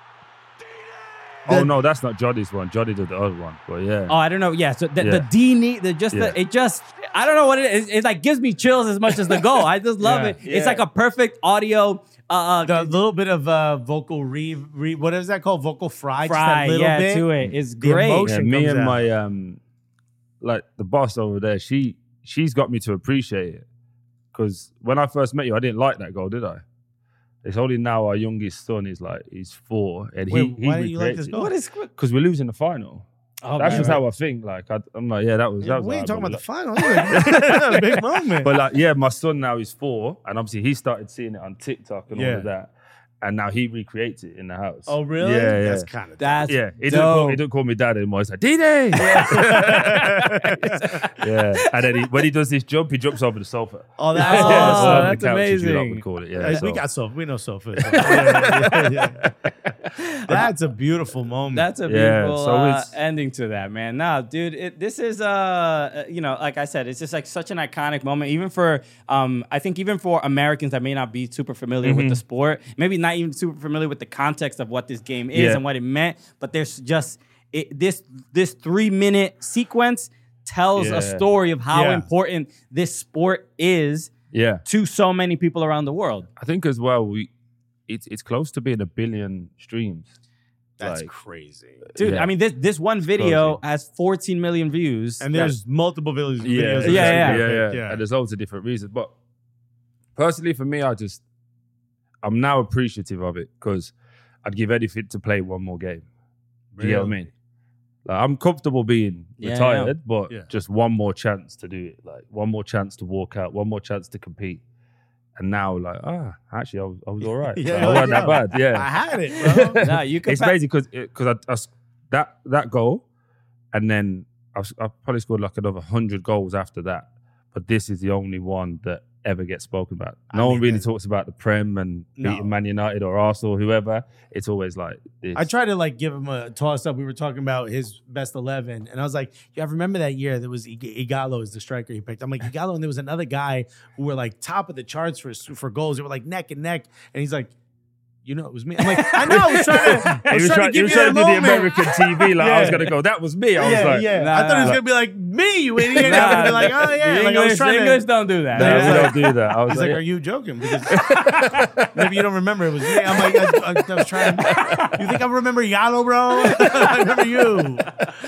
Oh no, that's not Johnny's one. Johnny did the other one. But yeah. Oh, I don't know. Yeah, so the Yeah. D Yeah. I don't know what it is. It like gives me chills as much as the goal. I just love Yeah. it. It's like a perfect audio. The little bit of vocal what is that called? Vocal fry. Just that Fry, little yeah, bit. to it. It's The great. emotion. Yeah, me comes and out. my like the boss over there, she's got me to appreciate it. Because when I first met you, I didn't like that goal, did I? It's only now our youngest son is like, he's 4, and Wait, he why didn't you like this recreates it. goal? What is? Because we're losing the final. Oh, That's right, just right. how I think. Like I'm like, yeah, that was. We ain't talking about the the. final. That's a big moment. But like, yeah, my son now is 4, and obviously he started seeing it on TikTok and all Yeah. of that, and now he recreates it in the house. Oh, really? Yeah, yeah. That's kind of That's Yeah, he dope. don't call me dad anymore. He's like, Dede! Yeah. And then when he does this jump, he jumps over the sofa. Oh, Yeah, that's so awesome. over the that's couch, as you lot amazing. would call it. Yeah, We so- got sofa. We know sofa. Yeah. That's a beautiful moment. That's a Yeah, beautiful so it's- ending to that, man. Nah, dude, this is like I said, it's just like such an iconic moment, even for I think even for Americans that may not be super familiar with the sport, maybe not even super familiar with the context of what this game is Yeah. and what it meant, but there's just this 3-minute sequence tells Yeah. a story of how Yeah. important this sport is Yeah. to so many people around the world. I think as well, it's close to being 1 billion streams. That's like- crazy. Dude, Yeah. I mean, this one video has 14 million views. And there's multiple videos. Yeah, videos of yeah, that. yeah. And there's loads of different reasons. But personally, for me, I'm now appreciative of it because I'd give anything to play one more game. Do you get what I mean? Like, I'm comfortable being Yeah, retired, but Yeah. just one more chance to do it. Like one more chance to walk out, one more chance to compete. And now, like, actually, I was all right. Yeah, Like, I wasn't that bad. I Yeah. had it, bro. No, you can. It's basically because that goal, and then I probably scored like another 100 goals after that. But this is the only one that ever gets spoken about. No one really talks about the Prem and beating Man United or Arsenal or whoever. It's always like this. I tried to like give him a toss up. We were talking about his best 11, and I was like, "Yeah, I remember that year. There was Igalo is the striker he picked." I'm like Igalo, and there was another guy who were like top of the charts for goals. They were like neck and neck, and he's like, "You know, it was me." I'm like, "I know." I was trying to give you that do the moment. American TV. Like I was gonna go. That was me. I was like, I thought it was gonna be like me, you idiot. And I would be like, "Oh yeah." The Like, I was English, trying the to- English don't do that. No, He's we like- don't do that. I was He's like, like, "Are you joking?" Because maybe you don't remember it was me. I'm like, I was trying. You think I remember Yalo, bro? I remember you.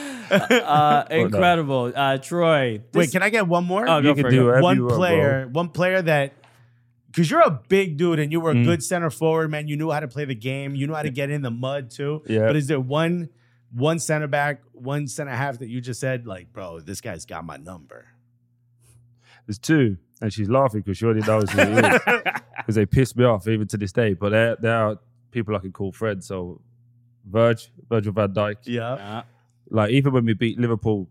Incredible. Troy. Wait, can I get one more? Oh, go you for can it, do go. whatever one you want, player that, because you're a big dude and you were a Mm. good center forward, man. You knew how to play the game. You knew how to get in the mud too. Yeah. But is there one center back, one center half that you just said, like, bro, this guy's got my number? There's two, and she's laughing because she already knows who it is. Because they pissed me off even to this day. But there are people I can call friends. So Virgil van Dijk. Yeah. Like even when we beat Liverpool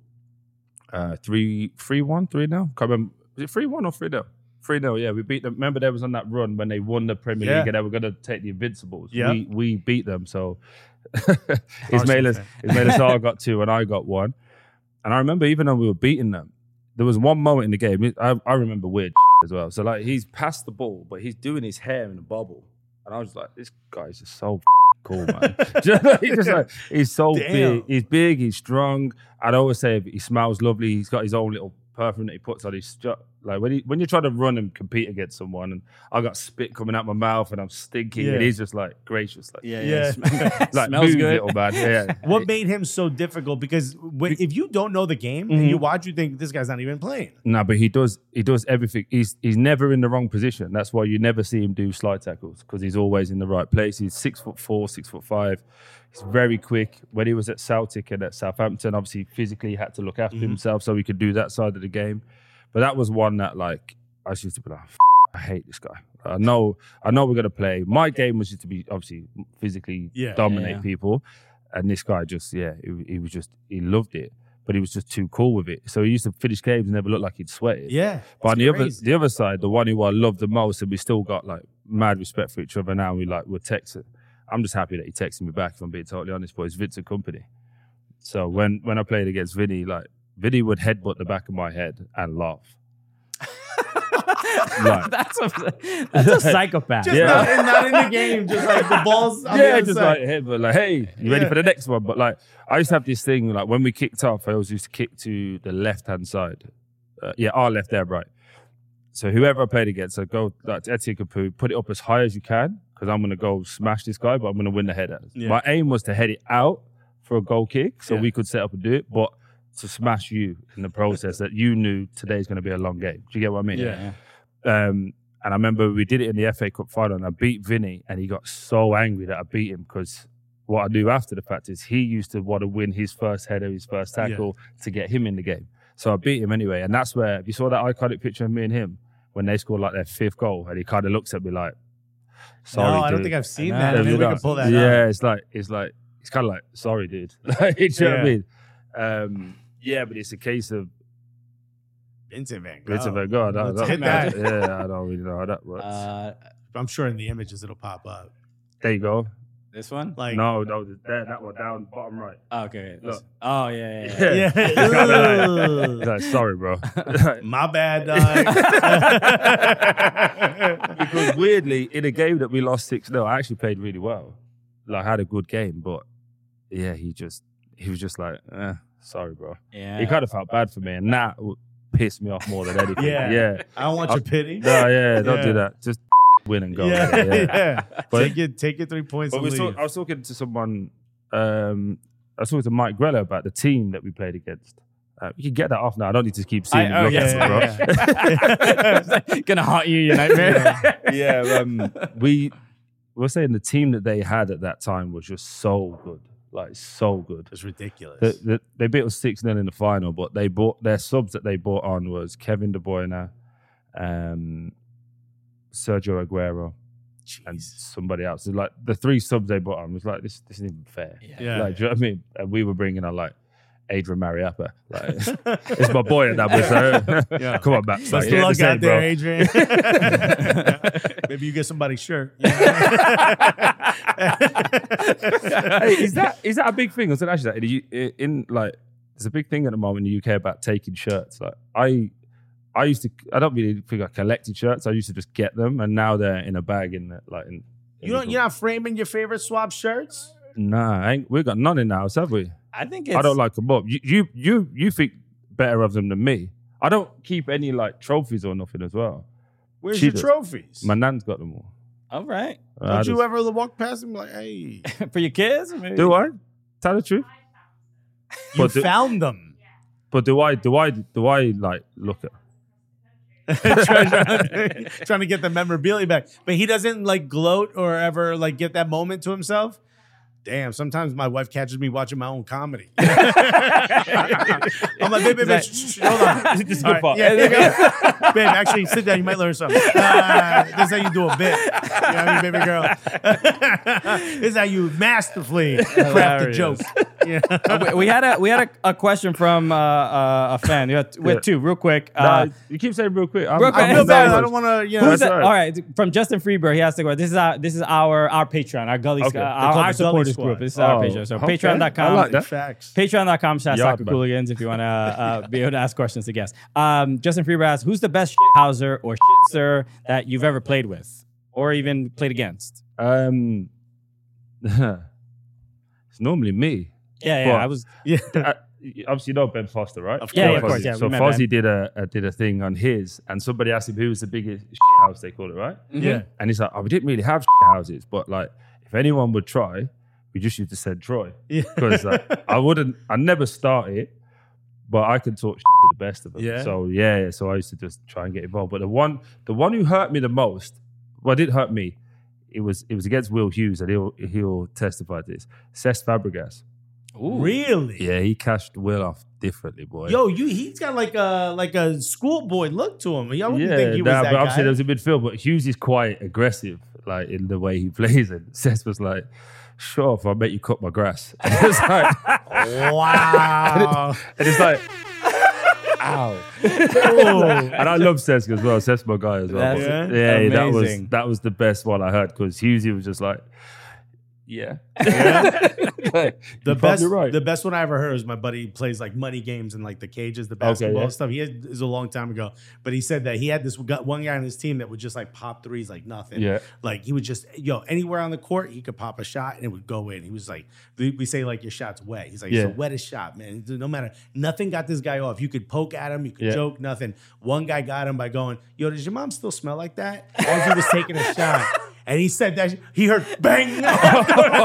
3-1, 3-0. Can't remember. Was it 3-1 or 3-0? 3-0, yeah. We beat them. Remember they was on that run when they won the Premier Yeah. League and they were gonna take the Invincibles. Yeah. We beat them. So Arsenal Ismail Assar got 2 and I got 1. And I remember even though we were beating them, there was one moment in the game. I remember weird as well. So like he's passed the ball, but he's doing his hair in a bobble. And I was like, this guy's just so cool, man. He's so Damn. big. He's big, he's strong. I'd always say he smells lovely. He's got his own little perfume that he puts on his like when you try to run and compete against someone, and I got spit coming out my mouth and I'm stinking, Yeah. and he's just like gracious, like Yeah. like Smells move, good. little man. Yeah. What made him so difficult? Because if you don't know the game and you watch, you think this guy's not even playing. No, but he does everything. He's never in the wrong position. That's why you never see him do slide tackles, because he's always in the right place. He's 6'4", 6'5". He's very quick. When he was at Celtic and at Southampton, obviously physically he had to look after himself so he could do that side of the game. But that was one that like I used to be like, I hate this guy. I know we're gonna play. My game was just to be obviously physically dominate Yeah. people, and this guy just he loved it. But he was just too cool with it. So he used to finish games and never look like he'd sweated. Yeah. But on it's the other side, the one who I love the most, and we still got like mad respect for each other now. We're texting. I'm just happy that he texted me back, if I'm being totally honest. But it's Vincent Kompany. So when I played against Vinny, like Vinny would headbutt the back of my head and laugh. Like, That's a psychopath. Just Yeah. not in the game, just like the balls. On the yeah, other just side. like headbutt, like, hey, you ready Yeah. for the next one? But like, I used to have this thing, like when we kicked off, I always used to kick to the left-hand side. Our left, their right. So whoever I played against, I go like to Etienne Capoue, put it up as high as you can, because I'm going to go smash this guy, but I'm going to win the header. Yeah. My aim was to head it out for a goal kick, so Yeah. we could set up and do it, but to smash you in the process that you knew today's going to be a long game. Do you get what I mean? Yeah. And I remember we did it in the FA Cup final, and I beat Vinny, and he got so angry that I beat him, because what I do after the fact is he used to want to win his first header, his first tackle to get him in the game. So I beat him anyway, and that's where, if you saw that iconic picture of me and him, when they scored like their 5th goal, and he kind of looks at me like, sorry, No, I don't dude. think I've seen No, that. have Maybe you we not? can pull that Yeah, up. it's kind of like, sorry, dude. Like, do you know what I mean? Yeah, but it's a case of Vincent Van Gogh. Vincent Van Gogh. I don't- Let's hit that. Yeah, I don't really know how that works. I'm sure in the images it'll pop up. There you go. This one? Like, No, that one down bottom right. Oh, okay. Look. Oh, yeah. yeah. He's like, sorry, bro. My bad, dog. Because weirdly, in a game that we lost 6-0, I actually played really well. Like, I had a good game, but yeah, he was just like, sorry, bro. Yeah. He kind of felt bad for me, and that pissed me off more than anything. Yeah. I don't want your pity. No, don't Yeah. do that. Just win and go. Yeah. But- Take your 3 points But and leave. I was talking to someone, I was talking to Mike Grella about the team that we played against. You can get that off now. I don't need to keep seeing him look at me, bro. Gonna haunt you, your nightmare. Yeah, we were saying the team that they had at that time was just so good, like so good. It's ridiculous. They beat us 6-0 in the final, but their subs that they brought on was Kevin De Bruyne, Sergio Aguero, and somebody else. It's like the 3 subs they brought on was like, this isn't even fair. Yeah. Like, do you know what I mean? And we were bringing on like Adrian Mariappa. Like, it's my boy at that point. So come on, Max. Best Like, of luck this ain't, out there, bro. Adrian. Maybe you get somebody's shirt. Hey, is that a big thing? I said actually that in like there's a big thing at the moment in the UK about taking shirts. Like I don't really think I collected shirts. I used to just get them, and now they're in a bag You're not framing your favorite swap shirts? Nah, we've got none in the house, have we? I think I don't like them up. You think better of them than me. I don't keep any like trophies or nothing as well. Where's She your does. trophies? My nan's got them all. All right. Don't you ever walk past them like, hey? For your kids? Maybe? Do I? Tell the truth. You But do- found them. But do I like look at? trying to get the memorabilia back. But he doesn't like gloat or ever like get that moment to himself. Damn, sometimes my wife catches me watching my own comedy. I'm like, babe, hold on. Just All go far. yeah, there you go. Babe, actually, sit down. You might learn something. This is how you do a bit. You know what I mean, baby girl? This is how you masterfully craft a joke. Yeah. We had a question from a fan. We had two, real quick. Nah, you keep saying real quick. real quick. I feel bad. I don't want to, you know. Who's That's that? all right. All right, from Justin Freeberg, he has to go. This is our Patreon, our Gully, Okay. our Gully supporters Squad. group. This is our Oh, Patreon. So okay. patreon.com. I like that. Facts. Patreon.com/soccercooligans if you want to be able to ask questions to guests. Justin Freeberg asks, who's the best shithouser or shitster that you've ever played with or even played against? It's normally me. Yeah, But- I was. Obviously, you know Ben Foster, right? Of Yeah, course. of course. Yeah, So we met Fozzie did a thing on his, and somebody asked him who was the biggest house they call it, right? Yeah. And he's like, "Oh, we didn't really have houses, but like, if anyone would try, we just used to send Troy Yeah. because I never started, but I could talk to the best of them. Yeah. So I used to just try and get involved. But the one who hurt me the most, well, it didn't hurt me. It was against Will Hughes, and he'll testify to this. Cesc Fabregas. Really? Yeah, he cashed Will off differently, boy. Yo, he's got like a schoolboy look to him. I wouldn't think he was that but guy. obviously there was a midfield, but Hughes is quite aggressive, like in the way he plays. And Cesc was like, "Sure, if I make you cut my grass." And it's like, Wow. and it's like, ow. And I love Cesc as well. Cesc my guy as well. That's But yeah, amazing. that was the best one I heard because Hughesy was just like, yeah. The best, right. the best one I ever heard was my buddy plays like money games and like the cages, the basketball yeah. stuff. It was a long time ago, but he said that he had this one guy on his team that would just like pop threes like nothing. Yeah. Like he would just anywhere on the court he could pop a shot and it would go in. He was like, we say like your shot's wet. He's like, it's the wettest shot, man. No matter, nothing got this guy off. You could poke at him, you could joke, nothing. One guy got him by going, "Yo, does your mom still smell like that?" As he was taking a shot. And he said that he heard bang off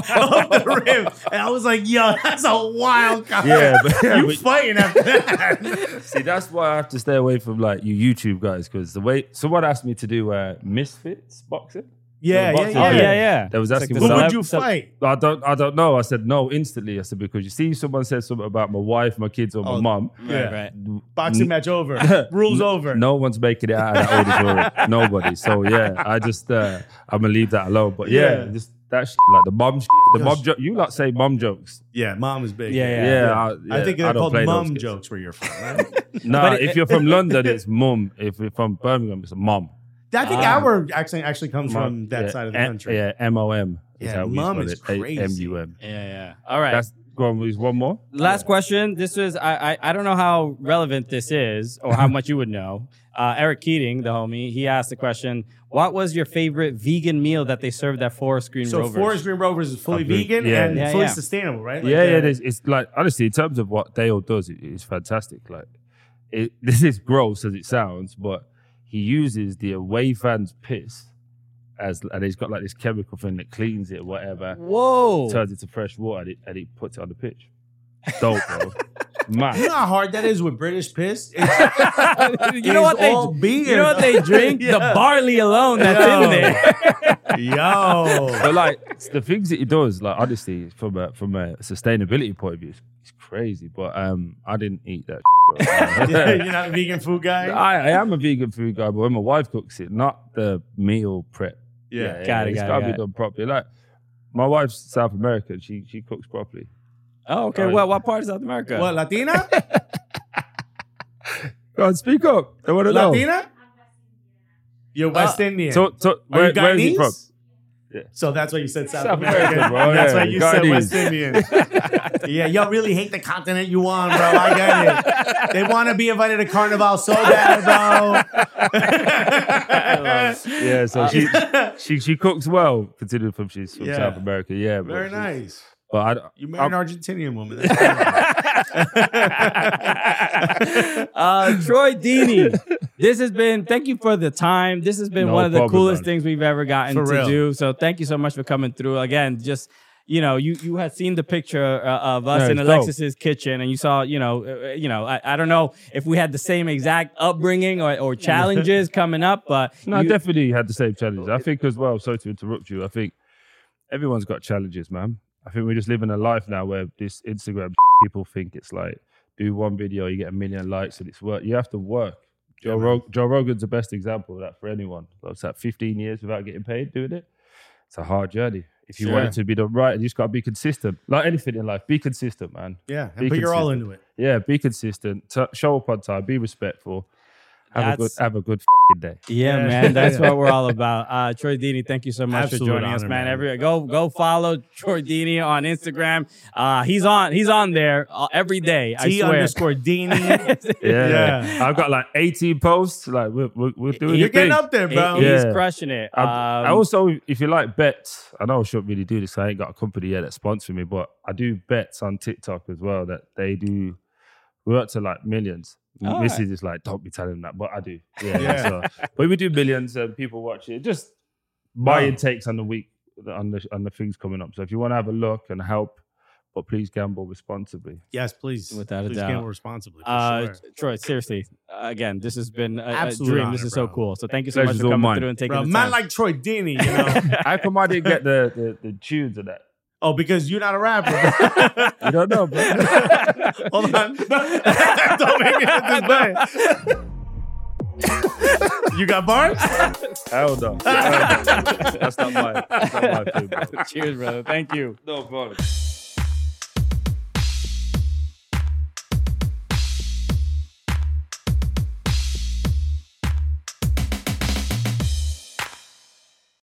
the rim. And I was like, yo, that's a wild guy. Yeah, but you fighting after that. See, that's why I have to stay away from like you YouTube guys because the way someone asked me to do Misfits boxing. Yeah. That was asking Who me. would you fight? I don't know. I said no instantly. I said because you see, someone said something about my wife, my kids, or my mum. Yeah. Boxing match over. Rules over. No one's making it out of that auditorium. Nobody. So yeah, I just I'm gonna leave that alone. But yeah, just that shit, like the mom shit, the mom joke. You lot say mom jokes. Yeah, mom is big. Yeah. I think I they're don't called play those mum kids. jokes where you're from, right? Nah, if you're from London, it's mum. If you're from Birmingham, it's a mum. I think our accent actually comes from that side of the country. Yeah, MOM. is Yeah, how we mum spell is it. crazy. MUM. Yeah. All right. That's go on. There's one more. Last question. This was I don't know how relevant this is or how much you would know. Eric Keating, the homie, he asked the question: what was your favorite vegan meal that they served at Forest Green So Rovers? Forest Green Rovers is fully vegan Yeah. and Yeah, fully yeah. sustainable, right? Like, It's like honestly, in terms of what Dale does, it's fantastic. Like, this is gross as it sounds, but he uses the away fans' piss and he's got like this chemical thing that cleans it, or whatever, Whoa. turns it to fresh water, and he puts it on the pitch. Dope, bro. Man. You know how hard that is with British piss? you know what they all beer. You know what they drink? Yeah. The barley alone that's in there. Yo. But like the things that he does, like honestly, from a sustainability point of view, it's crazy. But I didn't eat that bro. You're not a vegan food guy? I am a vegan food guy, but when my wife cooks it, not the meal prep. Got it, It's got it, gotta got be it. done properly. Like my wife's South American. She cooks properly. Oh, okay. Well, what part of South America? What, Latina? Go on, speak up. I want to know. Latina? You're West Indian. So Are you where is he from? Guyanese? So that's why you said South South American. American, bro. That's Yeah, why you said Guyanese. West Indian. Yeah, y'all really hate the continent you on, bro. I get it. They want to be invited to Carnival so bad, bro. Yeah, so she cooks well, considering she's from Yeah. South America. Yeah, bro. Very nice. But You married an Argentinian woman. That's Troy Deeney, thank you for the time. This has been No one of the problem, coolest man. things we've ever gotten For to real. do. So thank you so much for coming through. Again, just, you had seen the picture of us Yeah, in it's dope. Alexis's kitchen, and you saw, I don't know if we had the same exact upbringing or challenges coming up, but No, I definitely had the same challenge. I think as well, sorry to interrupt you, I think everyone's got challenges, man. I think we just live in a life now where this Instagram people think it's like, do one video, you get 1 million likes and it's work. You have to work. Joe Rogan's the best example of that for anyone. It's like 15 years without getting paid doing it. It's a hard journey. If you want it to be done right, you just got to be consistent. Like anything in life, be consistent, man. yeah, Be but you're all consistent. into it. Yeah, be consistent. Show up on time. Be respectful. Have a good day. Yeah, Yeah. man, that's what we're all about. Troy Deeney, thank you so much Absolute for joining us, honor, man. man. Go follow Troy Deeney on Instagram. He's on there every day. I swear. T_Deanie. Yeah. I've got like 18 posts. Like we're doing You're the getting thing. up there, bro. He's Yeah. crushing it. I also, if you like bets, I know I shouldn't really do this. I ain't got a company yet that sponsor me, but I do bets on TikTok as well. That they do. We're up to like millions. All Mrs. is like, don't be telling them that, but I do. Yeah. Yeah. So, but we do millions and people watch it. Just my intakes on the week on the things coming up. So if you want to have a look and help, but please gamble responsibly. Yes, please. Without a please doubt. gamble responsibly. For sure. Troy, seriously, again, this has been a Absolute dream. honor, This is so bro. cool. So thank you so Pleasure's much for all coming mine. through and taking Bro, the man time. like Troy Deeney, you know. How come I didn't get the tunes of that? Oh, because you're not a rapper. You don't know, bro. Hold on. Don't make me hit this button. You got bars? Hell no. That's not my thing, bro. Cheers, brother. Thank you. No problem.